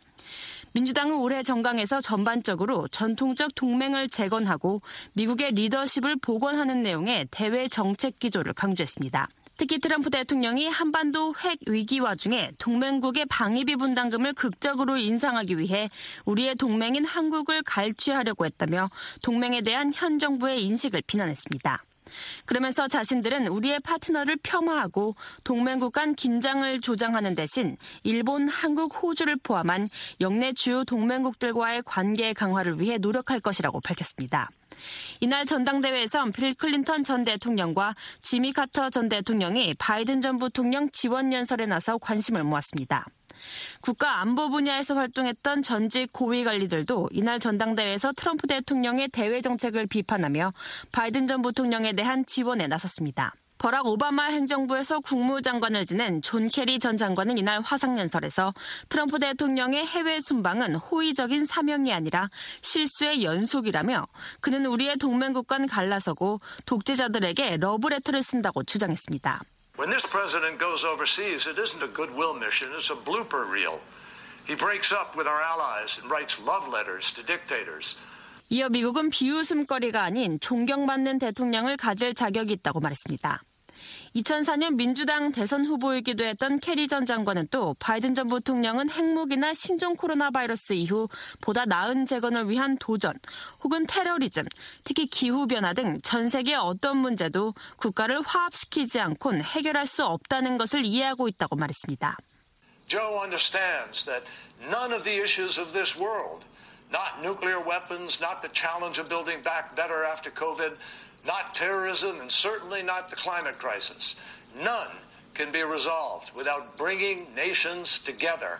민주당은 올해 정강에서 전반적으로 전통적 동맹을 재건하고 미국의 리더십을 복원하는 내용의 대외 정책 기조를 강조했습니다. 특히 트럼프 대통령이 한반도 핵 위기 와중에 동맹국의 방위비 분담금을 극적으로 인상하기 위해 우리의 동맹인 한국을 갈취하려고 했다며 동맹에 대한 현 정부의 인식을 비난했습니다. 그러면서 자신들은 우리의 파트너를 폄하하고 동맹국 간 긴장을 조장하는 대신 일본, 한국, 호주를 포함한 영내 주요 동맹국들과의 관계 강화를 위해 노력할 것이라고 밝혔습니다. 이날 전당대회에선 빌 클린턴 전 대통령과 지미 카터 전 대통령이 바이든 전 부통령 지원 연설에 나서 관심을 모았습니다. 국가 안보 분야에서 활동했던 전직 고위 관리들도 이날 전당대회에서 트럼프 대통령의 대외 정책을 비판하며 바이든 전 부통령에 대한 지원에 나섰습니다. 버락 오바마 행정부에서 국무장관을 지낸 존 캐리 전 장관은 이날 화상연설에서 트럼프 대통령의 해외 순방은 호의적인 사명이 아니라 실수의 연속이라며 그는 우리의 동맹국 간 갈라서고 독재자들에게 러브레터를 쓴다고 주장했습니다. When this president goes overseas, it isn't a goodwill mission, it's a blooper reel. He breaks up with our allies and writes love letters to dictators. 이어 미국은 비웃음거리가 아닌 존경받는 대통령을 가질 자격이 있다고 말했습니다. 이천사 년 민주당 대선 후보이기도 했던 캐리 전 장관은 또 바이든 전 부통령은 핵무기나 신종 코로나 바이러스 이후 보다 나은 재건을 위한 도전 혹은 테러리즘, 특히 기후변화 등 전 세계 어떤 문제도 국가를 화합시키지 않곤 해결할 수 없다는 것을 이해하고 있다고 말했습니다. Joe understands that none of the issues of this world, not nuclear weapons, not the challenge of building back better after COVID, not terrorism, and certainly not the climate crisis. None can be resolved without bringing nations together.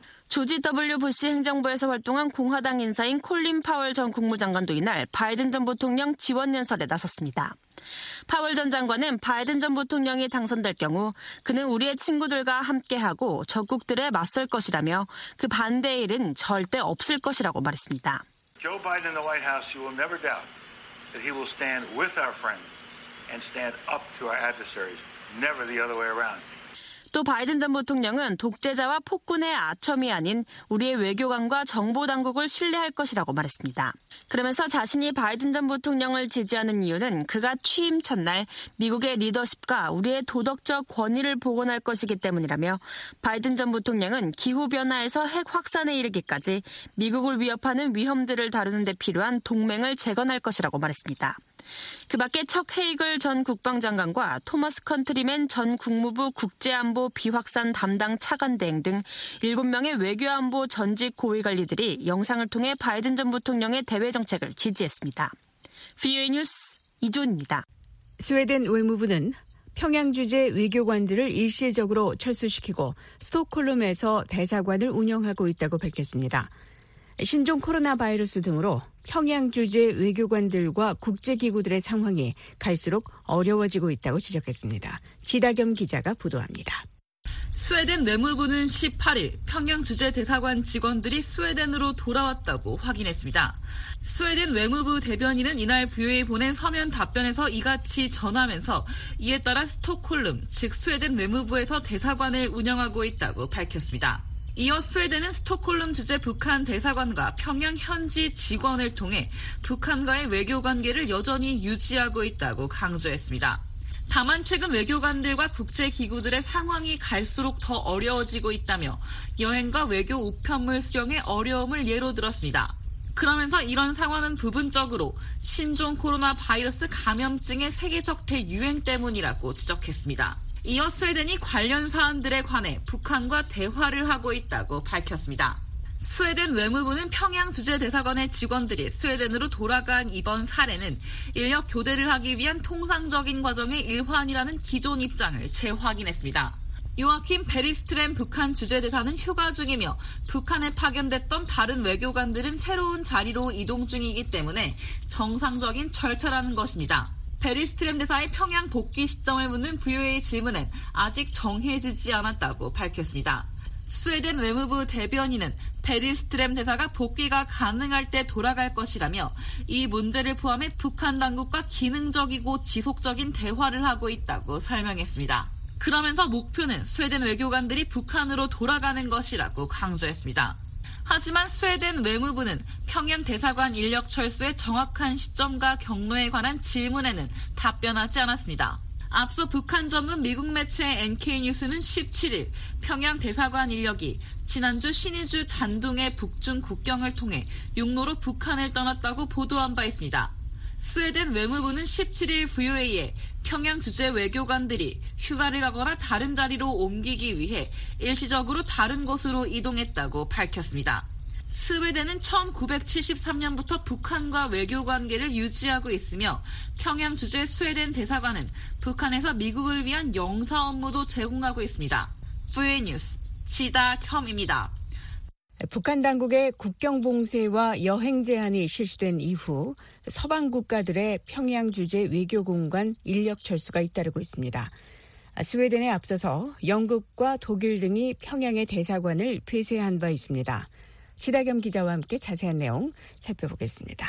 조지 더블유 부시 행정부에서 활동한 공화당 인사인 콜린 파월 전 국무장관도 이날 바이든 전 부통령 지원 연설에 나섰습니다. 파월 전 장관은 바이든 전 부통령이 당선될 경우 그는 우리의 친구들과 함께하고 적국들에 맞설 것이라며 그 반대의 일은 절대 없을 것이라고 말했습니다. Joe Biden in the White House, you will never doubt that he will stand with our friends and stand up to our adversaries, never the other way around. 또 바이든 전 부통령은 독재자와 폭군의 아첨이 아닌 우리의 외교관과 정보당국을 신뢰할 것이라고 말했습니다. 그러면서 자신이 바이든 전 부통령을 지지하는 이유는 그가 취임 첫날 미국의 리더십과 우리의 도덕적 권위를 복원할 것이기 때문이라며 바이든 전 부통령은 기후변화에서 핵 확산에 이르기까지 미국을 위협하는 위험들을 다루는 데 필요한 동맹을 재건할 것이라고 말했습니다. 그 밖에 척 헤이글 전 국방장관과 토머스 컨트리맨 전 국무부 국제안보 비확산 담당 차관대행 등 일곱 명의 외교안보 전직 고위관리들이 영상을 통해 바이든 전 부통령의 대외 정책을 지지했습니다. 브이오에이 뉴스 이조은입니다. 스웨덴 외무부는 평양 주재 외교관들을 일시적으로 철수시키고 스톡홀름에서 대사관을 운영하고 있다고 밝혔습니다. 신종 코로나 바이러스 등으로 평양 주재 외교관들과 국제기구들의 상황이 갈수록 어려워지고 있다고 지적했습니다. 지다겸 기자가 보도합니다. 스웨덴 외무부는 십팔 일 평양 주재 대사관 직원들이 스웨덴으로 돌아왔다고 확인했습니다. 스웨덴 외무부 대변인은 이날 브이오에이 보낸 서면 답변에서 이같이 전하면서 이에 따라 스톡홀름, 즉 스웨덴 외무부에서 대사관을 운영하고 있다고 밝혔습니다. 이어 스웨덴은 스톡홀름 주재 북한 대사관과 평양 현지 직원을 통해 북한과의 외교 관계를 여전히 유지하고 있다고 강조했습니다. 다만 최근 외교관들과 국제기구들의 상황이 갈수록 더 어려워지고 있다며 여행과 외교 우편물 수령의 어려움을 예로 들었습니다. 그러면서 이런 상황은 부분적으로 신종 코로나 바이러스 감염증의 세계적 대유행 때문이라고 지적했습니다. 이어 스웨덴이 관련 사안들에 관해 북한과 대화를 하고 있다고 밝혔습니다. 스웨덴 외무부는 평양 주재대사관의 직원들이 스웨덴으로 돌아간 이번 사례는 인력 교대를 하기 위한 통상적인 과정의 일환이라는 기존 입장을 재확인했습니다. 요아킴 베리스트렘 북한 주재대사는 휴가 중이며 북한에 파견됐던 다른 외교관들은 새로운 자리로 이동 중이기 때문에 정상적인 절차라는 것입니다. 베리스트렘 대사의 평양 복귀 시점을 묻는 브이오에이 질문엔 아직 정해지지 않았다고 밝혔습니다. 스웨덴 외무부 대변인은 베리스트렘 대사가 복귀가 가능할 때 돌아갈 것이라며 이 문제를 포함해 북한 당국과 기능적이고 지속적인 대화를 하고 있다고 설명했습니다. 그러면서 목표는 스웨덴 외교관들이 북한으로 돌아가는 것이라고 강조했습니다. 하지만 스웨덴 외무부는 평양 대사관 인력 철수의 정확한 시점과 경로에 관한 질문에는 답변하지 않았습니다. 앞서 북한 전문 미국 매체 엔케이뉴스는 십칠일 평양 대사관 인력이 지난주 신의주 단둥의 북중 국경을 통해 육로로 북한을 떠났다고 보도한 바 있습니다. 스웨덴 외무부는 십칠일 브이오에이에 평양 주재 외교관들이 휴가를 가거나 다른 자리로 옮기기 위해 일시적으로 다른 곳으로 이동했다고 밝혔습니다. 스웨덴은 천구백칠십삼 년부터 북한과 외교 관계를 유지하고 있으며 평양 주재 스웨덴 대사관은 북한에서 미국을 위한 영사 업무도 제공하고 있습니다. 브이오에이 뉴스 지다혐입니다. 북한 당국의 국경 봉쇄와 여행 제한이 실시된 이후 서방 국가들의 평양 주재 외교공관 인력 철수가 잇따르고 있습니다. 스웨덴에 앞서서 영국과 독일 등이 평양의 대사관을 폐쇄한 바 있습니다. 지다겸 기자와 함께 자세한 내용 살펴보겠습니다.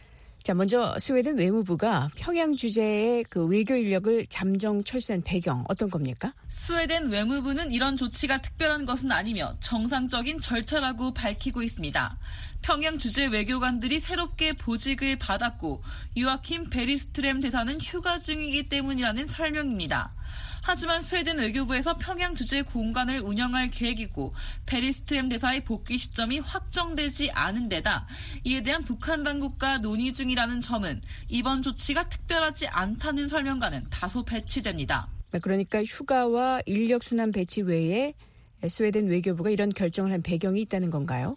자, 먼저 스웨덴 외무부가 평양 주재의 그 외교 인력을 잠정 철수한 배경 어떤 겁니까? 스웨덴 외무부는 이런 조치가 특별한 것은 아니며 정상적인 절차라고 밝히고 있습니다. 평양 주재 외교관들이 새롭게 보직을 받았고 요아킴 베리스트렘 대사는 휴가 중이기 때문이라는 설명입니다. 하지만 스웨덴 외교부에서 평양 주재 공간을 운영할 계획이고 베리스트렘 대사의 복귀 시점이 확정되지 않은 데다 이에 대한 북한 당국과 논의 중이라는 점은 이번 조치가 특별하지 않다는 설명과는 다소 배치됩니다. 그러니까 휴가와 인력 순환 배치 외에 스웨덴 외교부가 이런 결정을 한 배경이 있다는 건가요?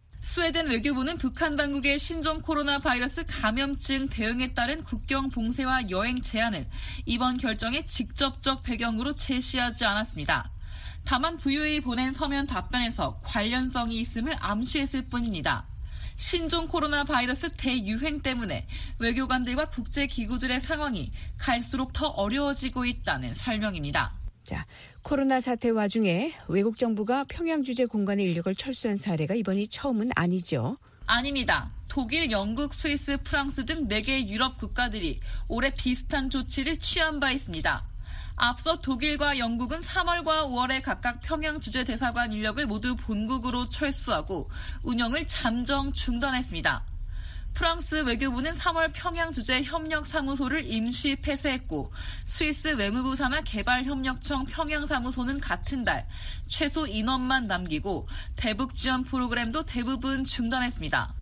스웨덴 외교부는 북한 당국의 신종 코로나 바이러스 감염증 대응에 따른 국경 봉쇄와 여행 제한을 이번 결정의 직접적 배경으로 제시하지 않았습니다. 다만 브이오에이 보낸 서면 답변에서 관련성이 있음을 암시했을 뿐입니다. 신종 코로나 바이러스 대유행 때문에 외교관들과 국제기구들의 상황이 갈수록 더 어려워지고 있다는 설명입니다. 자, 코로나 사태 와중에 외국 정부가 평양 주재 공간의 인력을 철수한 사례가 이번이 처음은 아니죠. 아닙니다. 독일, 영국, 스위스, 프랑스 등 네 개 유럽 국가들이 올해 비슷한 조치를 취한 바 있습니다. 앞서 독일과 영국은 삼월과 오월에 각각 평양 주재 대사관 인력을 모두 본국으로 철수하고 운영을 잠정 중단했습니다. 프랑스 외교부는 삼월 평양 주재 협력사무소를 임시 폐쇄했고 스위스 외무부 산하 개발협력청 평양사무소는 같은 달 최소 인원만 남기고 대북 지원 프로그램도 대부분 중단했습니다.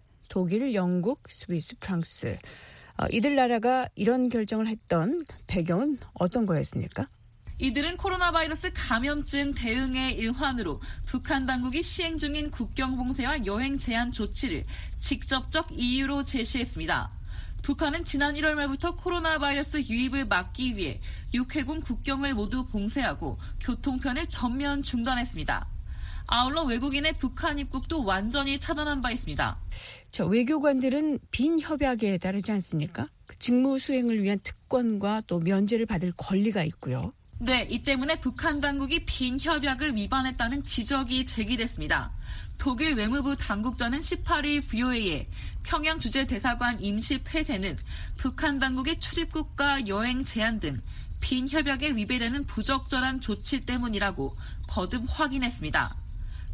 독일, 영국, 스위스, 프랑스 어, 이들 나라가 이런 결정을 했던 배경은 어떤 거였습니까? 이들은 코로나 바이러스 감염증 대응의 일환으로 북한 당국이 시행 중인 국경 봉쇄와 여행 제한 조치를 직접적 이유로 제시했습니다. 북한은 지난 일월 말부터 코로나 바이러스 유입을 막기 위해 육해공 국경을 모두 봉쇄하고 교통편을 전면 중단했습니다. 아울러 외국인의 북한 입국도 완전히 차단한 바 있습니다. 저 외교관들은 빈 협약에 따르지 않습니까? 그 직무 수행을 위한 특권과 또 면제를 받을 권리가 있고요. 네, 이 때문에 북한 당국이 빈 협약을 위반했다는 지적이 제기됐습니다. 독일 외무부 당국자는 십팔일 브이오에이에 평양 주재 대사관 임시 폐쇄는 북한 당국의 출입국과 여행 제한 등 빈 협약에 위배되는 부적절한 조치 때문이라고 거듭 확인했습니다.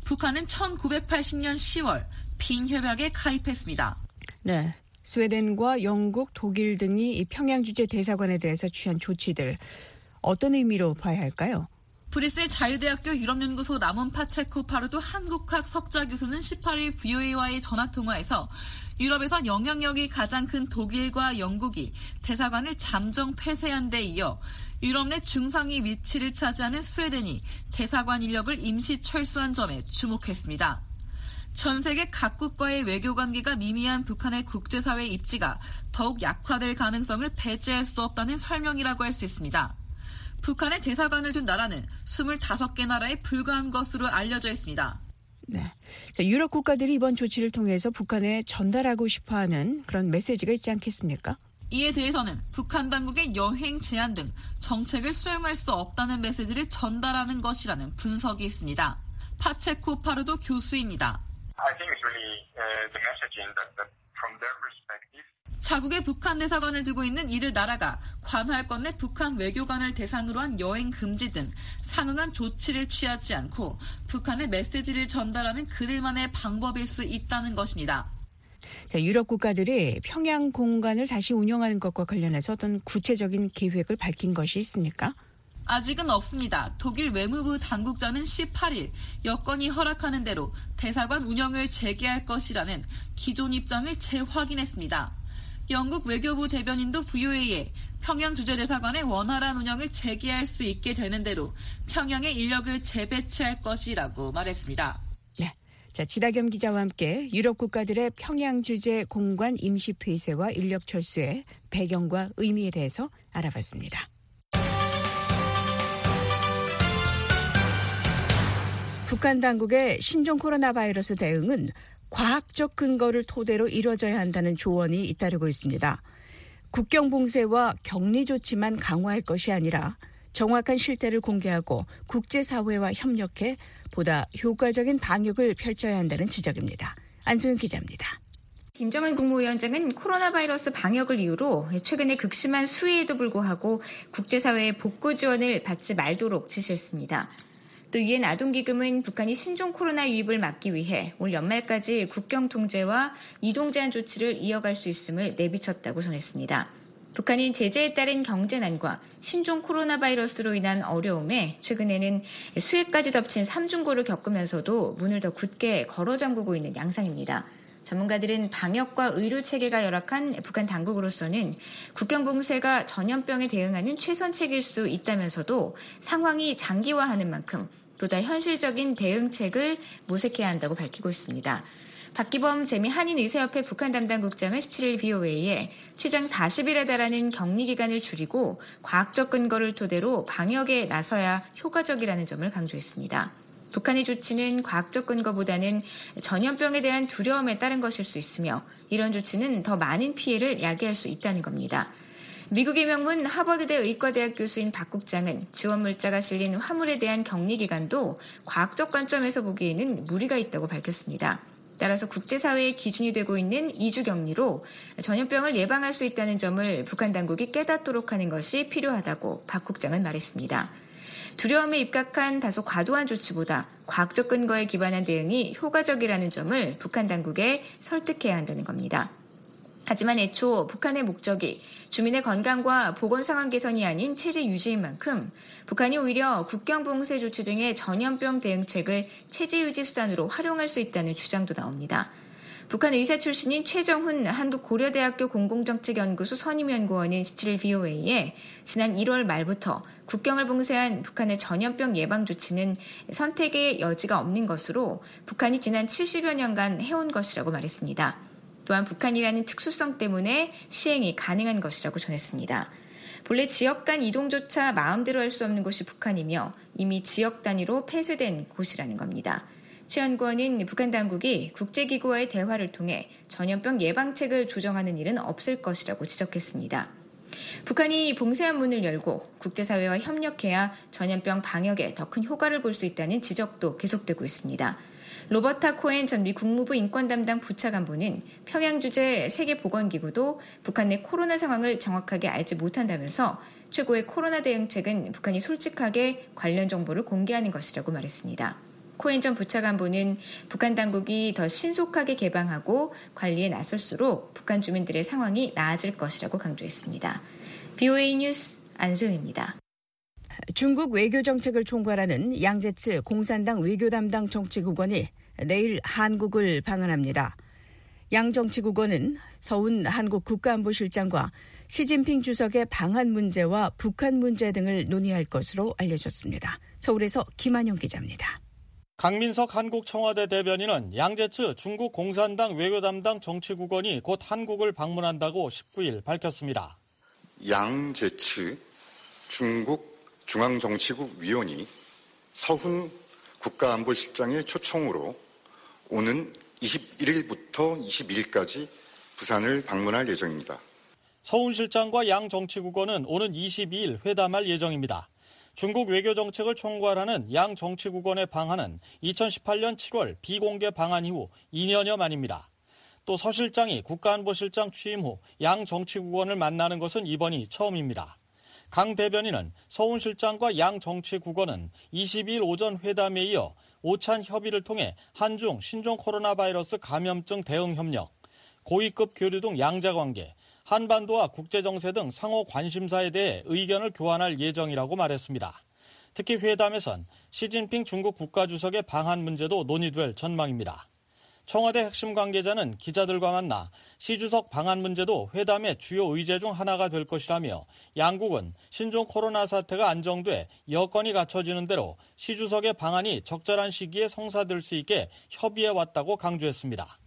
북한은 천구백팔십 년 시월 빈 협약에 가입했습니다. 네, 스웨덴과 영국, 독일 등이 이 평양 주재 대사관에 대해서 취한 조치들 어떤 의미로 봐야 할까요? 브뤼셀 자유대학교 유럽연구소 남은 파체코 파르도 한국학 석좌 교수는 십팔 일 브이오에이와의 전화통화에서 유럽에서 영향력이 가장 큰 독일과 영국이 대사관을 잠정 폐쇄한 데 이어 유럽 내 중상위 위치를 차지하는 스웨덴이 대사관 인력을 임시 철수한 점에 주목했습니다. 전 세계 각국과의 외교관계가 미미한 북한의 국제사회 입지가 더욱 약화될 가능성을 배제할 수 없다는 설명이라고 할 수 있습니다. 북한의 대사관을 둔 나라는 스물다섯 개 나라에 불과한 것으로 알려져 있습니다. 네, 자, 유럽 국가들이 이번 조치를 통해서 북한에 전달하고 싶어하는 그런 메시지가 있지 않겠습니까? 이에 대해서는 북한 당국의 여행 제한 등 정책을 수용할 수 없다는 메시지를 전달하는 것이라는 분석이 있습니다. 파체코 파르도 교수입니다. I think it's really uh, the messaging that, that from their perspective. 자국의 북한 대사관을 두고 있는 이들 나라가 관할권 내 북한 외교관을 대상으로 한 여행 금지 등 상응한 조치를 취하지 않고 북한의 메시지를 전달하는 그들만의 방법일 수 있다는 것입니다. 자, 유럽 국가들이 평양 공간을 다시 운영하는 것과 관련해서 어떤 구체적인 계획을 밝힌 것이 있습니까? 아직은 없습니다. 독일 외무부 당국자는 십팔 일 여건이 허락하는 대로 대사관 운영을 재개할 것이라는 기존 입장을 재확인했습니다. 영국 외교부 대변인도 브이오에이에 평양 주재대사관의 원활한 운영을 재개할 수 있게 되는 대로 평양에 인력을 재배치할 것이라고 말했습니다. 네, 자, 지다겸 기자와 함께 유럽 국가들의 평양 주재 공관 임시 폐쇄와 인력 철수의 배경과 의미에 대해서 알아봤습니다. 북한 당국의 신종 코로나 바이러스 대응은 과학적 근거를 토대로 이뤄져야 한다는 조언이 잇따르고 있습니다. 국경 봉쇄와 격리 조치만 강화할 것이 아니라 정확한 실태를 공개하고 국제사회와 협력해 보다 효과적인 방역을 펼쳐야 한다는 지적입니다. 안소영 기자입니다. 김정은 국무위원장은 코로나 바이러스 방역을 이유로 최근에 극심한 수해에도 불구하고 국제사회의 복구 지원을 받지 말도록 지시했습니다. 또 유엔 아동기금은 북한이 신종 코로나 유입을 막기 위해 올 연말까지 국경 통제와 이동 제한 조치를 이어갈 수 있음을 내비쳤다고 전했습니다. 북한이 제재에 따른 경제난과 신종 코로나 바이러스로 인한 어려움에 최근에는 수해까지 덮친 삼중고를 겪으면서도 문을 더 굳게 걸어 잠그고 있는 양상입니다. 전문가들은 방역과 의료 체계가 열악한 북한 당국으로서는 국경 봉쇄가 전염병에 대응하는 최선책일 수 있다면서도 상황이 장기화하는 만큼 보다 현실적인 대응책을 모색해야 한다고 밝히고 있습니다. 박기범 재미한인의사협회 북한 담당국장은 십칠 일 브이오에이에 최장 사십 일에 달하는 격리 기간을 줄이고 과학적 근거를 토대로 방역에 나서야 효과적이라는 점을 강조했습니다. 북한의 조치는 과학적 근거보다는 전염병에 대한 두려움에 따른 것일 수 있으며 이런 조치는 더 많은 피해를 야기할 수 있다는 겁니다. 미국의 명문 하버드대 의과대학 교수인 박 국장은 지원 물자가 실린 화물에 대한 격리 기간도 과학적 관점에서 보기에는 무리가 있다고 밝혔습니다. 따라서 국제사회의 기준이 되고 있는 이 주 격리로 전염병을 예방할 수 있다는 점을 북한 당국이 깨닫도록 하는 것이 필요하다고 박 국장은 말했습니다. 두려움에 입각한 다소 과도한 조치보다 과학적 근거에 기반한 대응이 효과적이라는 점을 북한 당국에 설득해야 한다는 겁니다. 하지만 애초 북한의 목적이 주민의 건강과 보건 상황 개선이 아닌 체제 유지인 만큼 북한이 오히려 국경 봉쇄 조치 등의 전염병 대응책을 체제 유지 수단으로 활용할 수 있다는 주장도 나옵니다. 북한 의사 출신인 최정훈 한국고려대학교 공공정책연구소 선임연구원은 십칠 일 브이오에이에 지난 일월 말부터 국경을 봉쇄한 북한의 전염병 예방 조치는 선택의 여지가 없는 것으로 북한이 지난 칠십여 년간 해온 것이라고 말했습니다. 또한 북한이라는 특수성 때문에 시행이 가능한 것이라고 전했습니다. 본래 지역 간 이동조차 마음대로 할 수 없는 곳이 북한이며 이미 지역 단위로 폐쇄된 곳이라는 겁니다. 최 연구원은 북한 당국이 국제기구와의 대화를 통해 전염병 예방책을 조정하는 일은 없을 것이라고 지적했습니다. 북한이 봉쇄한 문을 열고 국제사회와 협력해야 전염병 방역에 더 큰 효과를 볼 수 있다는 지적도 계속되고 있습니다. 로버타 코엔 전 미 국무부 인권담당 부차관보는 평양 주재 세계보건기구도 북한 내 코로나 상황을 정확하게 알지 못한다면서 최고의 코로나 대응책은 북한이 솔직하게 관련 정보를 공개하는 것이라고 말했습니다. 코엔 전 부차관보는 북한 당국이 더 신속하게 개방하고 관리에 나설수록 북한 주민들의 상황이 나아질 것이라고 강조했습니다. 비오에이 뉴스 안소영입니다. 중국 외교정책을 총괄하는 양제츠 공산당 외교담당 정치국원이 내일 한국을 방문합니다. 양 정치국원은 서훈 한국 국가안보실장과 시진핑 주석의 방한 문제와 북한 문제 등을 논의할 것으로 알려졌습니다. 서울에서 김한용 기자입니다. 강민석 한국 청와대 대변인은 양제츠 중국 공산당 외교담당 정치국원이 곧 한국을 방문한다고 십구일 밝혔습니다. 양제츠 중국 중앙정치국 위원이 서훈 국가안보실장의 초청으로 오는 이십일일부터 이십이일까지 부산을 방문할 예정입니다. 서훈 실장과 양 정치국원은 오는 이십이일 회담할 예정입니다. 중국 외교정책을 총괄하는 양 정치국원의 방한은 이천십팔년 칠월 비공개 방한 이후 이 년여 만입니다. 또 서 실장이 국가안보실장 취임 후 양 정치국원을 만나는 것은 이번이 처음입니다. 강 대변인은 서훈 실장과 양 정치국원은 이십이일 오전 회담에 이어 오찬 협의를 통해 한중 신종 코로나 바이러스 감염증 대응 협력, 고위급 교류 등 양자관계, 한반도와 국제정세 등 상호 관심사에 대해 의견을 교환할 예정이라고 말했습니다. 특히 회담에선 시진핑 중국 국가주석의 방한 문제도 논의될 전망입니다. 청와대 핵심 관계자는 기자들과 만나 시 주석 방한 문제도 회담의 주요 의제 중 하나가 될 것이라며 양국은 신종 코로나 사태가 안정돼 여건이 갖춰지는 대로 시 주석의 방한이 적절한 시기에 성사될 수 있게 협의해왔다고 강조했습니다.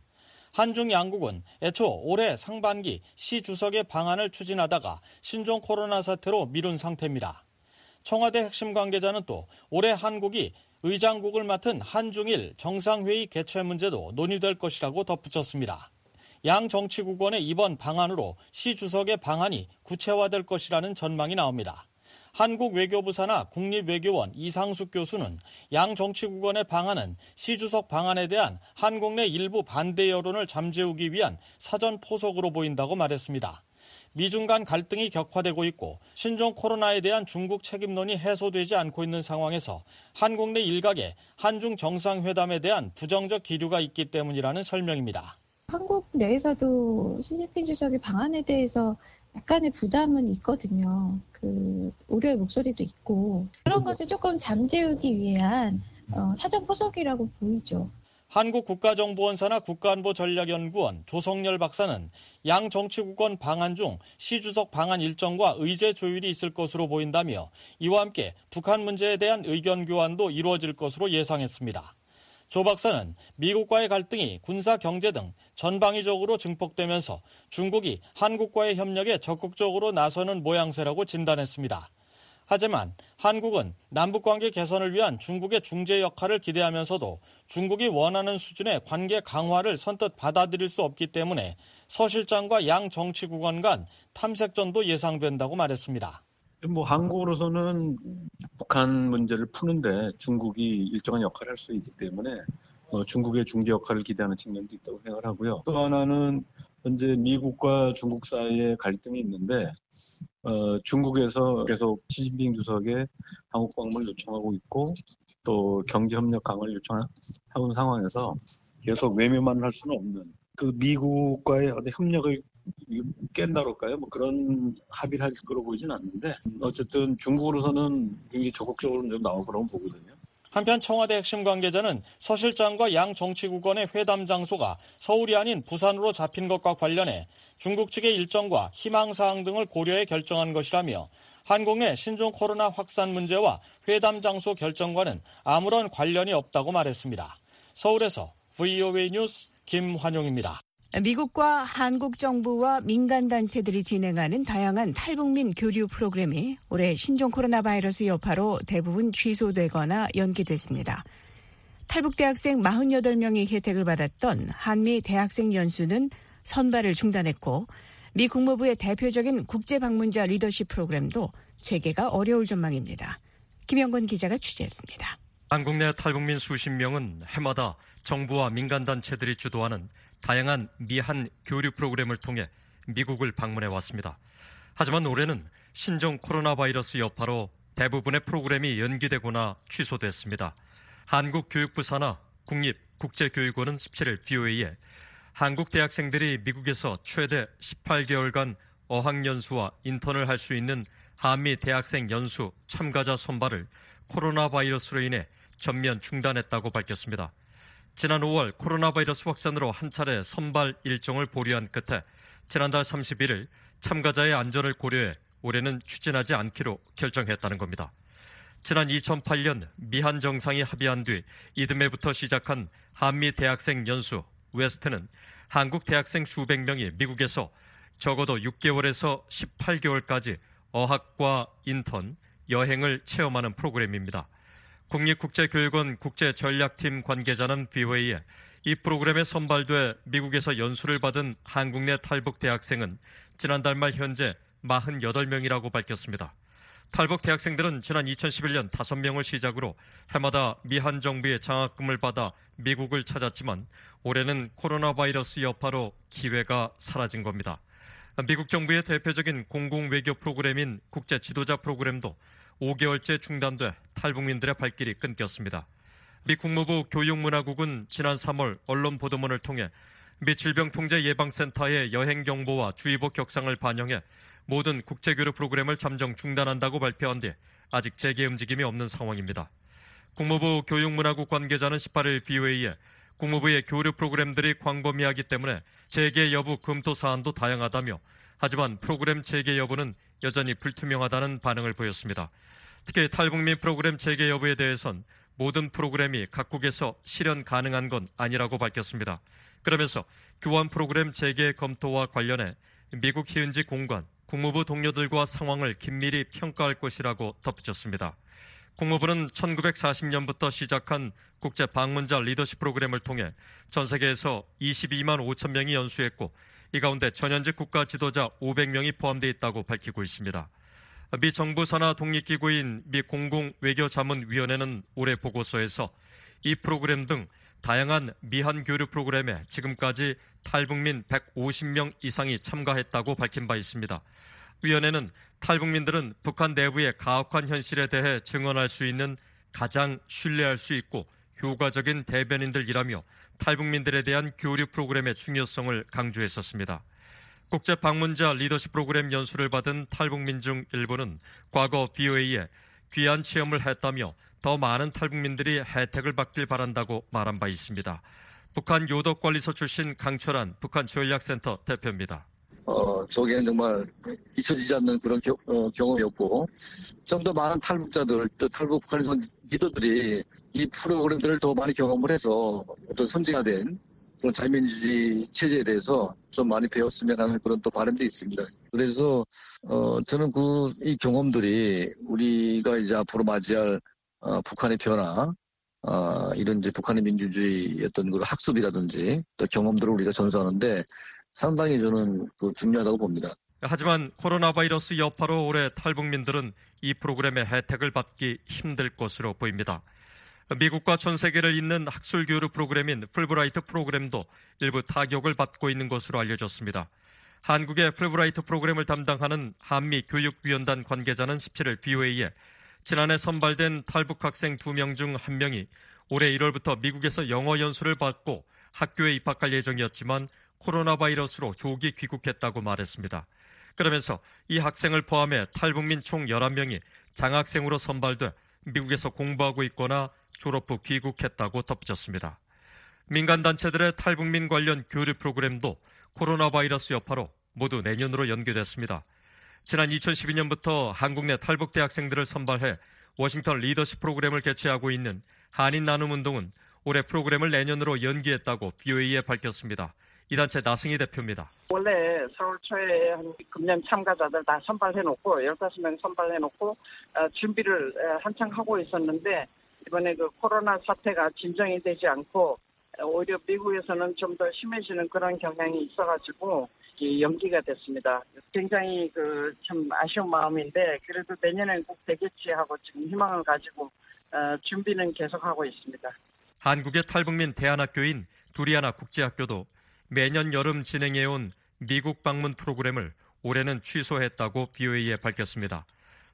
한중 양국은 애초 올해 상반기 시 주석의 방한을 추진하다가 신종 코로나 사태로 미룬 상태입니다. 청와대 핵심 관계자는 또 올해 한국이 의장국을 맡은 한중일 정상회의 개최 문제도 논의될 것이라고 덧붙였습니다. 양 정치국원의 이번 방안으로 시 주석의 방안이 구체화될 것이라는 전망이 나옵니다. 한국 외교부 산하 국립외교원 이상숙 교수는 양 정치국원의 방안은 시 주석 방안에 대한 한국 내 일부 반대 여론을 잠재우기 위한 사전 포석으로 보인다고 말했습니다. 미중 간 갈등이 격화되고 있고 신종 코로나에 대한 중국 책임론이 해소되지 않고 있는 상황에서 한국 내 일각에 한중 정상회담에 대한 부정적 기류가 있기 때문이라는 설명입니다. 한국 내에서도 시진핑 주석의 방안에 대해서 약간의 부담은 있거든요. 그 우려의 목소리도 있고 그런 것을 조금 잠재우기 위한 어, 사전 포석이라고 보이죠. 한국국가정보원 산하 국가안보전략연구원 조성열 박사는 양 정치국원 방안 중 시 주석 방안 일정과 의제 조율이 있을 것으로 보인다며 이와 함께 북한 문제에 대한 의견 교환도 이루어질 것으로 예상했습니다. 조 박사는 미국과의 갈등이 군사 경제 등 전방위적으로 증폭되면서 중국이 한국과의 협력에 적극적으로 나서는 모양새라고 진단했습니다. 하지만 한국은 남북관계 개선을 위한 중국의 중재 역할을 기대하면서도 중국이 원하는 수준의 관계 강화를 선뜻 받아들일 수 없기 때문에 서 실장과 양 정치국원 간 탐색전도 예상된다고 말했습니다. 뭐 한국으로서는 북한 문제를 푸는데 중국이 일정한 역할을 할 수 있기 때문에 어, 중국의 중재 역할을 기대하는 측면도 있다고 생각을 하고요. 또 하나는 현재 미국과 중국 사이에 갈등이 있는데 어, 중국에서 계속 시진핑 주석의 한국 방문을 요청하고 있고 또 경제협력 강화를 요청하고 있는 상황에서 계속 외면만 할 수는 없는 그 미국과의 어떤 협력을 깬다 그럴까요? 뭐 그런 합의를 할 거로 보이진 않는데 어쨌든 중국으로서는 굉장히 적극적으로 좀 나올 거라고 보거든요. 한편 청와대 핵심 관계자는 서 실장과 양 정치국원의 회담 장소가 서울이 아닌 부산으로 잡힌 것과 관련해 중국 측의 일정과 희망사항 등을 고려해 결정한 것이라며 한국 내 신종 코로나 확산 문제와 회담 장소 결정과는 아무런 관련이 없다고 말했습니다. 서울에서 브이오에이 뉴스 김환용입니다. 미국과 한국 정부와 민간단체들이 진행하는 다양한 탈북민 교류 프로그램이 올해 신종 코로나 바이러스 여파로 대부분 취소되거나 연기됐습니다. 탈북 대학생 사십팔 명이 혜택을 받았던 한미 대학생 연수는 선발을 중단했고 미 국무부의 대표적인 국제방문자 리더십 프로그램도 재개가 어려울 전망입니다. 김영건 기자가 취재했습니다. 한국 내 탈북민 수십 명은 해마다 정부와 민간단체들이 주도하는 다양한 미한 교류 프로그램을 통해 미국을 방문해 왔습니다. 하지만 올해는 신종 코로나 바이러스 여파로 대부분의 프로그램이 연기되거나 취소됐습니다. 한국교육부 산하 국립국제교육원은 십칠 일 비오에이에 한국 대학생들이 미국에서 최대 십팔 개월간 어학연수와 인턴을 할 수 있는 한미 대학생 연수 참가자 선발을 코로나 바이러스로 인해 전면 중단했다고 밝혔습니다. 지난 오월 코로나 바이러스 확산으로 한 차례 선발 일정을 보류한 끝에 지난달 삼십일 일 참가자의 안전을 고려해 올해는 추진하지 않기로 결정했다는 겁니다. 지난 이천팔 년 미한 정상이 합의한 뒤 이듬해부터 시작한 한미 대학생 연수 웨스트는 한국 대학생 수백 명이 미국에서 적어도 육 개월에서 십팔 개월까지 어학과 인턴, 여행을 체험하는 프로그램입니다. 국립국제교육원 국제전략팀 관계자는 비오에이에 이 프로그램에 선발돼 미국에서 연수를 받은 한국 내 탈북 대학생은 지난달 말 현재 사십팔 명이라고 밝혔습니다. 탈북 대학생들은 지난 이천십일 년 다섯 명을 시작으로 해마다 미한 정부의 장학금을 받아 미국을 찾았지만 올해는 코로나 바이러스 여파로 기회가 사라진 겁니다. 미국 정부의 대표적인 공공외교 프로그램인 국제지도자 프로그램도 오 개월째 중단돼 탈북민들의 발길이 끊겼습니다. 미 국무부 교육문화국은 지난 삼월 언론 보도문을 통해 미 질병통제예방센터의 여행경보와 주의보 격상을 반영해 모든 국제교류 프로그램을 잠정 중단한다고 발표한 뒤 아직 재개 움직임이 없는 상황입니다. 국무부 교육문화국 관계자는 십팔 일 비오에이에 국무부의 교류 프로그램들이 광범위하기 때문에 재개 여부 검토 사안도 다양하다며 하지만 프로그램 재개 여부는 여전히 불투명하다는 반응을 보였습니다. 특히 탈북민 프로그램 재개 여부에 대해선 모든 프로그램이 각국에서 실현 가능한 건 아니라고 밝혔습니다. 그러면서 교환 프로그램 재개 검토와 관련해 미국 현지 공관, 국무부 동료들과 상황을 긴밀히 평가할 것이라고 덧붙였습니다. 국무부는 천구백사십 년부터 시작한 국제 방문자 리더십 프로그램을 통해 전 세계에서 이십이만 오천 명이 연수했고 이 가운데 전현직 국가 지도자 오백 명이 포함되어 있다고 밝히고 있습니다. 미 정부 산하 독립기구인 미 공공외교자문위원회는 올해 보고서에서 이 프로그램 등 다양한 미한 교류 프로그램에 지금까지 탈북민 백오십 명 이상이 참가했다고 밝힌 바 있습니다. 위원회는 탈북민들은 북한 내부의 가혹한 현실에 대해 증언할 수 있는 가장 신뢰할 수 있고 효과적인 대변인들이라며 탈북민들에 대한 교류 프로그램의 중요성을 강조했었습니다. 국제 방문자 리더십 프로그램 연수를 받은 탈북민 중 일부는 과거 비오에이에 귀한 체험을 했다며 더 많은 탈북민들이 혜택을 받길 바란다고 말한 바 있습니다. 북한 요덕관리소 출신 강철한 북한전략센터 대표입니다. 어, 저기는 정말 잊혀지지 않는 그런 겨, 어, 경험이었고, 좀 더 많은 탈북자들, 또 탈북 북한에서 리더들이 이 프로그램들을 더 많이 경험을 해서 어떤 선진화된 그런 자유민주주의 체제에 대해서 좀 많이 배웠으면 하는 그런 또 바람도 있습니다. 그래서, 어, 저는 그, 이 경험들이 우리가 이제 앞으로 맞이할, 어, 북한의 변화, 어, 이런 이제 북한의 민주주의 어떤 그 학습이라든지 또 경험들을 우리가 전수하는데 상당히 저는 그 중요하다고 봅니다. 하지만 코로나 바이러스 여파로 올해 탈북민들은 이 프로그램의 혜택을 받기 힘들 것으로 보입니다. 미국과 전 세계를 잇는 학술 교류 프로그램인 풀브라이트 프로그램도 일부 타격을 받고 있는 것으로 알려졌습니다. 한국의 풀브라이트 프로그램을 담당하는 한미교육위원단 관계자는 십칠 일 비오에이에 지난해 선발된 탈북 학생 두 명 중 한 명이 올해 일월부터 미국에서 영어 연수를 받고 학교에 입학할 예정이었지만 코로나 바이러스로 조기 귀국했다고 말했습니다. 그러면서 이 학생을 포함해 탈북민 총 열한 명이 장학생으로 선발돼 미국에서 공부하고 있거나 졸업 후 귀국했다고 덧붙였습니다. 민간단체들의 탈북민 관련 교류 프로그램도 코로나 바이러스 여파로 모두 내년으로 연기됐습니다. 지난 이천십이 년부터 한국 내 탈북 대학생들을 선발해 워싱턴 리더십 프로그램을 개최하고 있는 한인 나눔 운동은 올해 프로그램을 내년으로 연기했다고 비오에이에 밝혔습니다. 이 단체 나승희 대표입니다. 원래 서울 초에 한 금년 참가자들 다 선발해놓고 열다섯 명 선발해놓고 어, 준비를 한창 하고 있었는데 이번에 그 코로나 사태가 진정이 되지 않고 오히려 미국에서는 좀 더 심해지는 그런 경향이 있어가지고 연기가 됐습니다. 굉장히 그 참 아쉬운 마음인데 그래도 내년엔 꼭 되겠지 하고 지금 희망을 가지고 어, 준비는 계속하고 있습니다. 한국의 탈북민 대안학교인 두리아나 국제학교도 매년 여름 진행해온 미국 방문 프로그램을 올해는 취소했다고 비오에이에 밝혔습니다.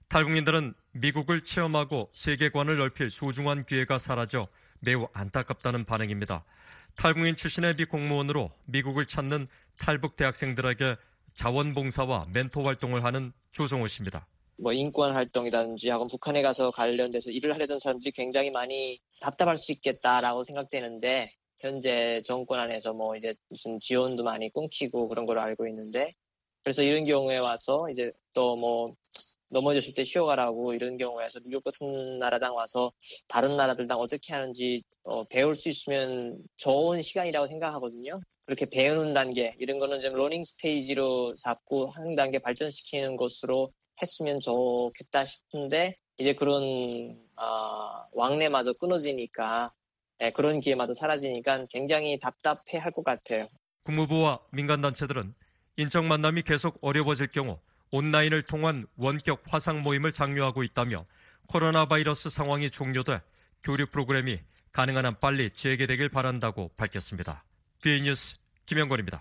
탈북민들은 미국을 체험하고 세계관을 넓힐 소중한 기회가 사라져 매우 안타깝다는 반응입니다. 탈북민 출신의 미 공무원으로 미국을 찾는 탈북 대학생들에게 자원봉사와 멘토 활동을 하는 조성호 씨입니다. 뭐 인권 활동이라든지 하고 북한에 가서 관련돼서 일을 하려던 사람들이 굉장히 많이 답답할 수 있겠다라고 생각되는데 현재 정권 안에서 뭐 이제 무슨 지원도 많이 끊기고 그런 걸 알고 있는데 그래서 이런 경우에 와서 이제 또 뭐 넘어졌을 때 쉬어가라고 이런 경우에서 미국 같은 나라당 와서 다른 나라들당 어떻게 하는지 어, 배울 수 있으면 좋은 시간이라고 생각하거든요. 그렇게 배우는 단계 이런 거는 좀 러닝 스테이지로 잡고 한 단계 발전시키는 것으로 했으면 좋겠다 싶은데 이제 그런 어, 왕래마저 끊어지니까 네, 그런 기회마저 사라지니까 굉장히 답답해할 것 같아요. 국무부와 민간단체들은 인적 만남이 계속 어려워질 경우 온라인을 통한 원격 화상 모임을 장려하고 있다며 코로나 바이러스 상황이 종료돼 교류 프로그램이 가능한 한 빨리 재개되길 바란다고 밝혔습니다. 비에이 뉴스 김영권입니다.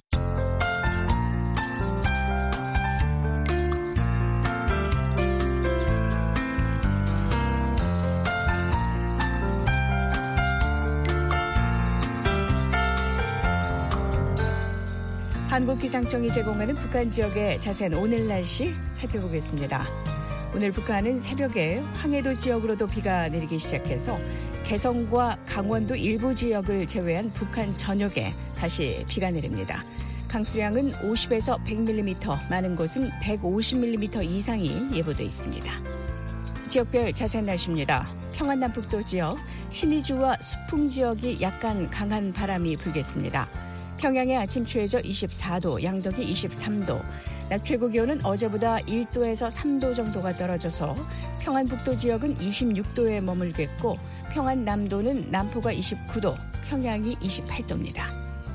한국기상청이 제공하는 북한 지역의 자세한 오늘 날씨 살펴보겠습니다. 오늘 북한은 새벽에 황해도 지역으로도 비가 내리기 시작해서 개성과 강원도 일부 지역을 제외한 북한 전역에 다시 비가 내립니다. 강수량은 오십에서 백 밀리미터, 많은 곳은 백오십 밀리미터 이상이 예보돼 있습니다. 지역별 자세한 날씨입니다. 평안남북도 지역, 신의주와 수풍 지역이 약간 강한 바람이 불겠습니다. 평양의 아침 최저 이십사 도, 양덕이 이십삼 도, 낮 최고 기온은 어제보다 일 도에서 삼 도 정도가 떨어져서 평안북도 지역은 이십육 도에 머물겠고 평안남도는 남포가 이십구 도, 평양이 이십팔 도입니다.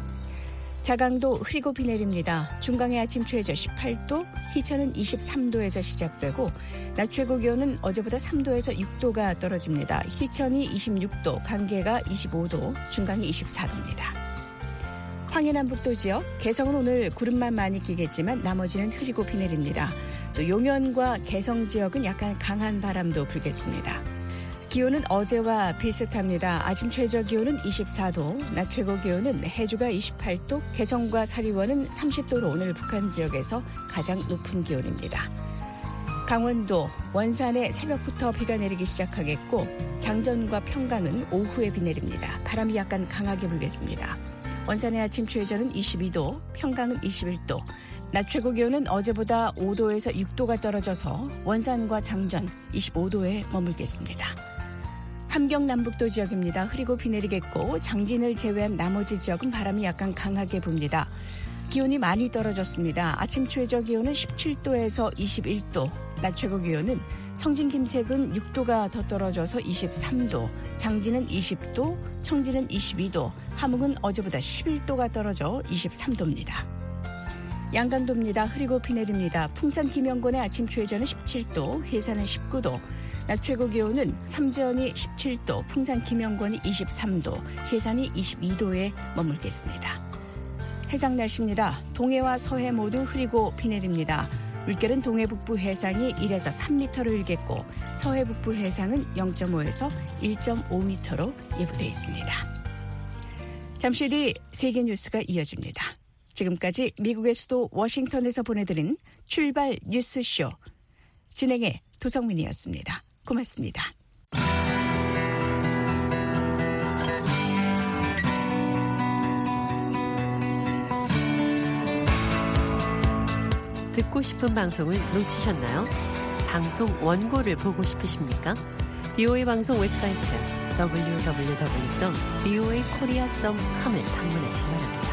자강도 흐리고 비 내립니다. 중강의 아침 최저 십팔 도, 희천은 이십삼 도에서 시작되고 낮 최고 기온은 어제보다 삼 도에서 육 도가 떨어집니다. 희천이 이십육 도, 강계가 이십오 도, 중강이 이십사 도입니다. 황해남북도 지역, 개성은 오늘 구름만 많이 끼겠지만 나머지는 흐리고 비 내립니다. 또 용현과 개성 지역은 약간 강한 바람도 불겠습니다. 기온은 어제와 비슷합니다. 아침 최저 기온은 이십사 도, 낮 최고 기온은 해주가 이십팔 도, 개성과 사리원은 삼십 도로 오늘 북한 지역에서 가장 높은 기온입니다. 강원도, 원산에 새벽부터 비가 내리기 시작하겠고 장전과 평강은 오후에 비 내립니다. 바람이 약간 강하게 불겠습니다. 원산의 아침 최저는 이십이 도, 평강은 이십일 도, 낮 최고 기온은 어제보다 오 도에서 육 도가 떨어져서 원산과 장전 이십오 도에 머물겠습니다. 함경 남북도 지역입니다. 흐리고 비 내리겠고 장진을 제외한 나머지 지역은 바람이 약간 강하게 붑니다. 기온이 많이 떨어졌습니다. 아침 최저 기온은 십칠 도에서 이십일 도, 낮 최고 기온은 성진 김책은 육 도가 더 떨어져서 이십삼 도, 장진은 이십 도, 청진은 이십이 도, 함흥은 어제보다 십일 도가 떨어져 이십삼 도입니다. 양강도입니다. 흐리고 비 내립니다. 풍산 김영권의 아침 최저는 십칠 도, 회산은 십구 도, 낮 최고 기온은 삼전이 십칠 도, 풍산 김영권이 이십삼 도, 회산이 이십이 도에 머물겠습니다. 해상 날씨입니다. 동해와 서해 모두 흐리고 비 내립니다. 물결은 동해 북부 해상이 일에서 삼 미터를 일겠고 서해 북부 해상은 영 점 오에서 일 점 오 미터로 예보돼 있습니다. 잠시 뒤 세계 뉴스가 이어집니다. 지금까지 미국의 수도 워싱턴에서 보내드린 출발 뉴스쇼 진행의 도성민이었습니다. 고맙습니다. 듣고 싶은 방송을 놓치셨나요? 방송 원고를 보고 싶으십니까? 비오에이 방송 웹사이트 더블유 더블유 더블유 점 비오에이 코리아 점 컴을 방문하시기 바랍니다.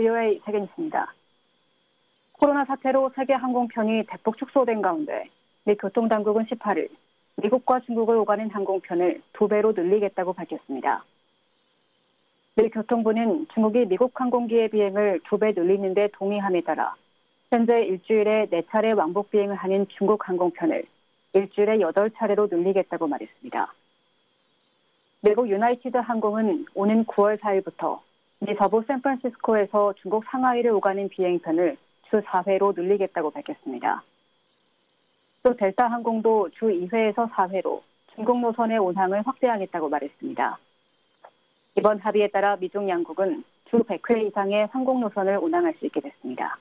브이오에이 최경희입니다. 코로나 사태로 세계 항공편이 대폭 축소된 가운데 미 교통당국은 십팔 일 미국과 중국을 오가는 항공편을 두 배로 늘리겠다고 밝혔습니다. 미 교통부는 중국이 미국 항공기의 비행을 두 배 늘리는 데 동의함에 따라 현재 일주일에 네 차례 왕복 비행을 하는 중국 항공편을 일주일에 여덟 차례로 늘리겠다고 말했습니다. 미국 유나이티드 항공은 오는 구월 사 일부터 미 서부 샌프란시스코에서 중국 상하이를 오가는 비행편을 주 사 회로 늘리겠다고 밝혔습니다. 또 델타 항공도 주 이 회에서 사 회로 중국 노선의 운항을 확대하겠다고 말했습니다. 이번 합의에 따라 미중 양국은 주 백 회 이상의 항공 노선을 운항할 수 있게 됐습니다.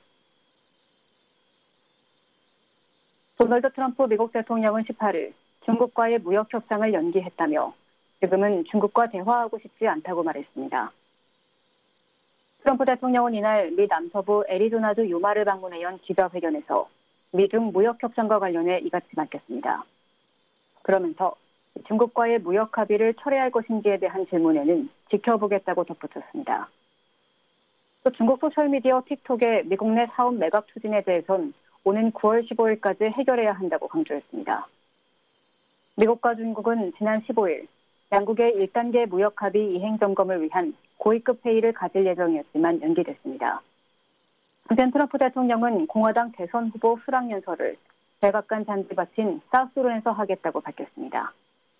도널드 트럼프 미국 대통령은 십팔 일 중국과의 무역 협상을 연기했다며 지금은 중국과 대화하고 싶지 않다고 말했습니다. 트럼프 대통령은 이날 미 남서부 애리조나주 유마를 방문해 연 기자회견에서 미중 무역 협상과 관련해 이같이 밝혔습니다. 그러면서 중국과의 무역 합의를 철회할 것인지에 대한 질문에는 지켜보겠다고 덧붙였습니다. 또 중국 소셜미디어 틱톡의 미국 내 사업 매각 추진에 대해선 오는 구월 십오일까지 해결해야 한다고 강조했습니다. 미국과 중국은 지난 십오일 양국의 일 단계 무역 합의 이행 점검을 위한 고위급 회의를 가질 예정이었지만 연기됐습니다. 한편 트럼프 대통령은 공화당 대선 후보 수락연설을 백악관 잔디밭인 사우스론에서 하겠다고 밝혔습니다.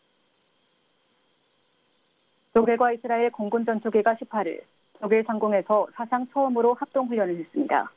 독일과 이스라엘 공군 전투기가 십팔 일 독일 상공에서 사상 처음으로 합동훈련을 했습니다.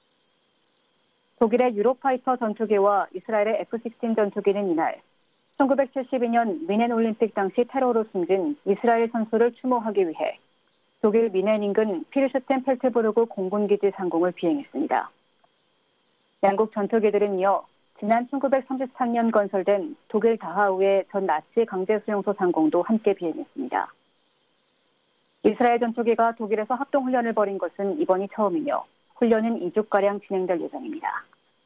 독일의 유로파이터 전투기와 이스라엘의 에프 십육 전투기는 이날 천구백칠십이 년 미넨 올림픽 당시 테러로 숨진 이스라엘 선수를 추모하기 위해 독일 미넨 인근 필슈텐펠트부르크 공군기지 상공을 비행했습니다. 양국 전투기들은 이어 지난 천구백삼십삼 년 건설된 독일 다하우의 전 나치 강제수용소 상공도 함께 비행했습니다. 이스라엘 전투기가 독일에서 합동훈련을 벌인 것은 이번이 처음이며 훈련은 이 주가량 진행될 예정입니다.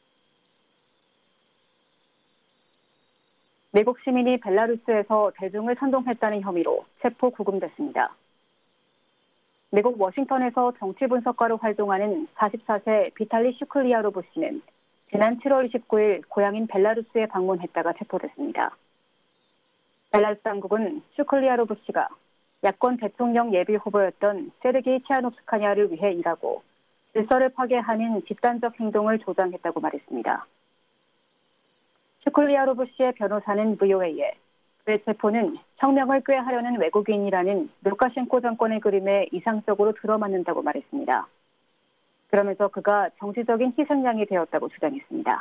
미국 시민이 벨라루스에서 대중을 선동했다는 혐의로 체포 구금됐습니다. 미국 워싱턴에서 정치 분석가로 활동하는 마흔네 세 비탈리 슈클리아로브 씨는 지난 칠월 이십구일 고향인 벨라루스에 방문했다가 체포됐습니다. 벨라루스 당국은 슈클리아로브 씨가 야권 대통령 예비 후보였던 세르게이 치아노프스카냐를 위해 일하고 질서를 파괴하는 집단적 행동을 조장했다고 말했습니다. 슈클리아로브 씨의 변호사는 브이오에이에 그의 체포는 혁명을 꾀하려는 외국인이라는 루카셴코 정권의 그림에 이상적으로 들어맞는다고 말했습니다. 그러면서 그가 정치적인 희생양이 되었다고 주장했습니다.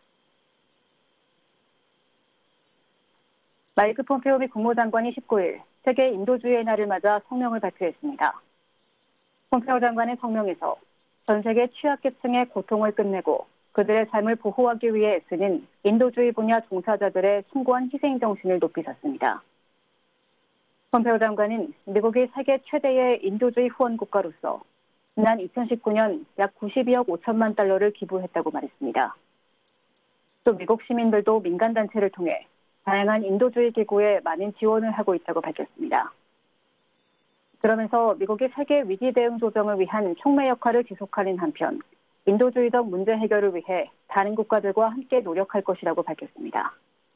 마이크 폼페오 미 국무장관이 십구일 세계 인도주의의 날을 맞아 성명을 발표했습니다. 폼페오 장관의 성명에서 전 세계 취약계층의 고통을 끝내고 그들의 삶을 보호하기 위해 애쓰는 인도주의 분야 종사자들의 숭고한 희생 정신을 높이 샀습니다. 폼페오 장관은 미국이 세계 최대의 인도주의 후원 국가로서 지난 이천십구 년 약 구십이억 오천만 달러를 기부했다고 말했습니다. 또 미국 시민들도 민간단체를 통해 다양한 인도주의 기구에 많은 지원을 하고 있다고 밝혔습니다. 그러면서 미국이 세계 위기 대응 조정을 위한 촉매 역할을 지속하는 한편 인도주의적 문제 해결을 위해 다른 국가들과 함께 노력할 것이라고 밝혔습니다.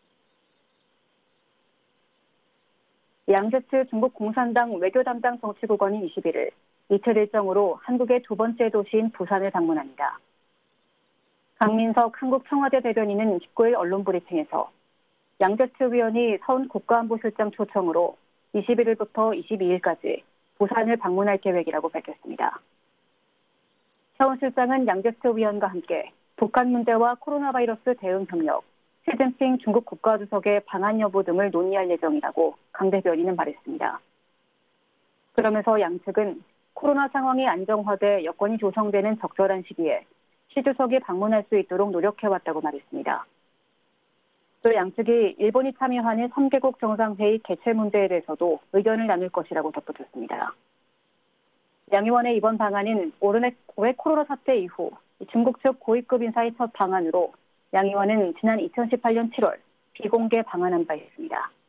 양제츠 중국 공산당 외교 담당 정치국원이 이십일일 이틀 일정으로 한국의 두 번째 도시인 부산을 방문합니다. 강민석 한국 청와대 대변인은 십구일 언론 브리핑에서 양제츠 위원이 서훈 국가안보실장 초청으로 이십일일부터 이십이일까지 부산을 방문할 계획이라고 밝혔습니다. 서훈 실장은 양제츠 위원과 함께 북한 문제와 코로나 바이러스 대응 협력, 시진핑 중국 국가주석의 방한 여부 등을 논의할 예정이라고 강 대변인은 말했습니다. 그러면서 양측은 코로나 상황이 안정화돼 여건이 조성되는 적절한 시기에 시 주석이 방문할 수 있도록 노력해왔다고 말했습니다. 또 양측이 일본이 참여하는 삼 개국 정상회의 개최 문제에 대해서도 의견을 나눌 것이라고 덧붙였습니다. 양 의원의 이번 방안은 올해 코로나 사태 이후 중국 측 고위급 인사의 첫 방안으로 양 의원은 지난 이천십팔 년 칠월 비공개 방한한 바 있습니다.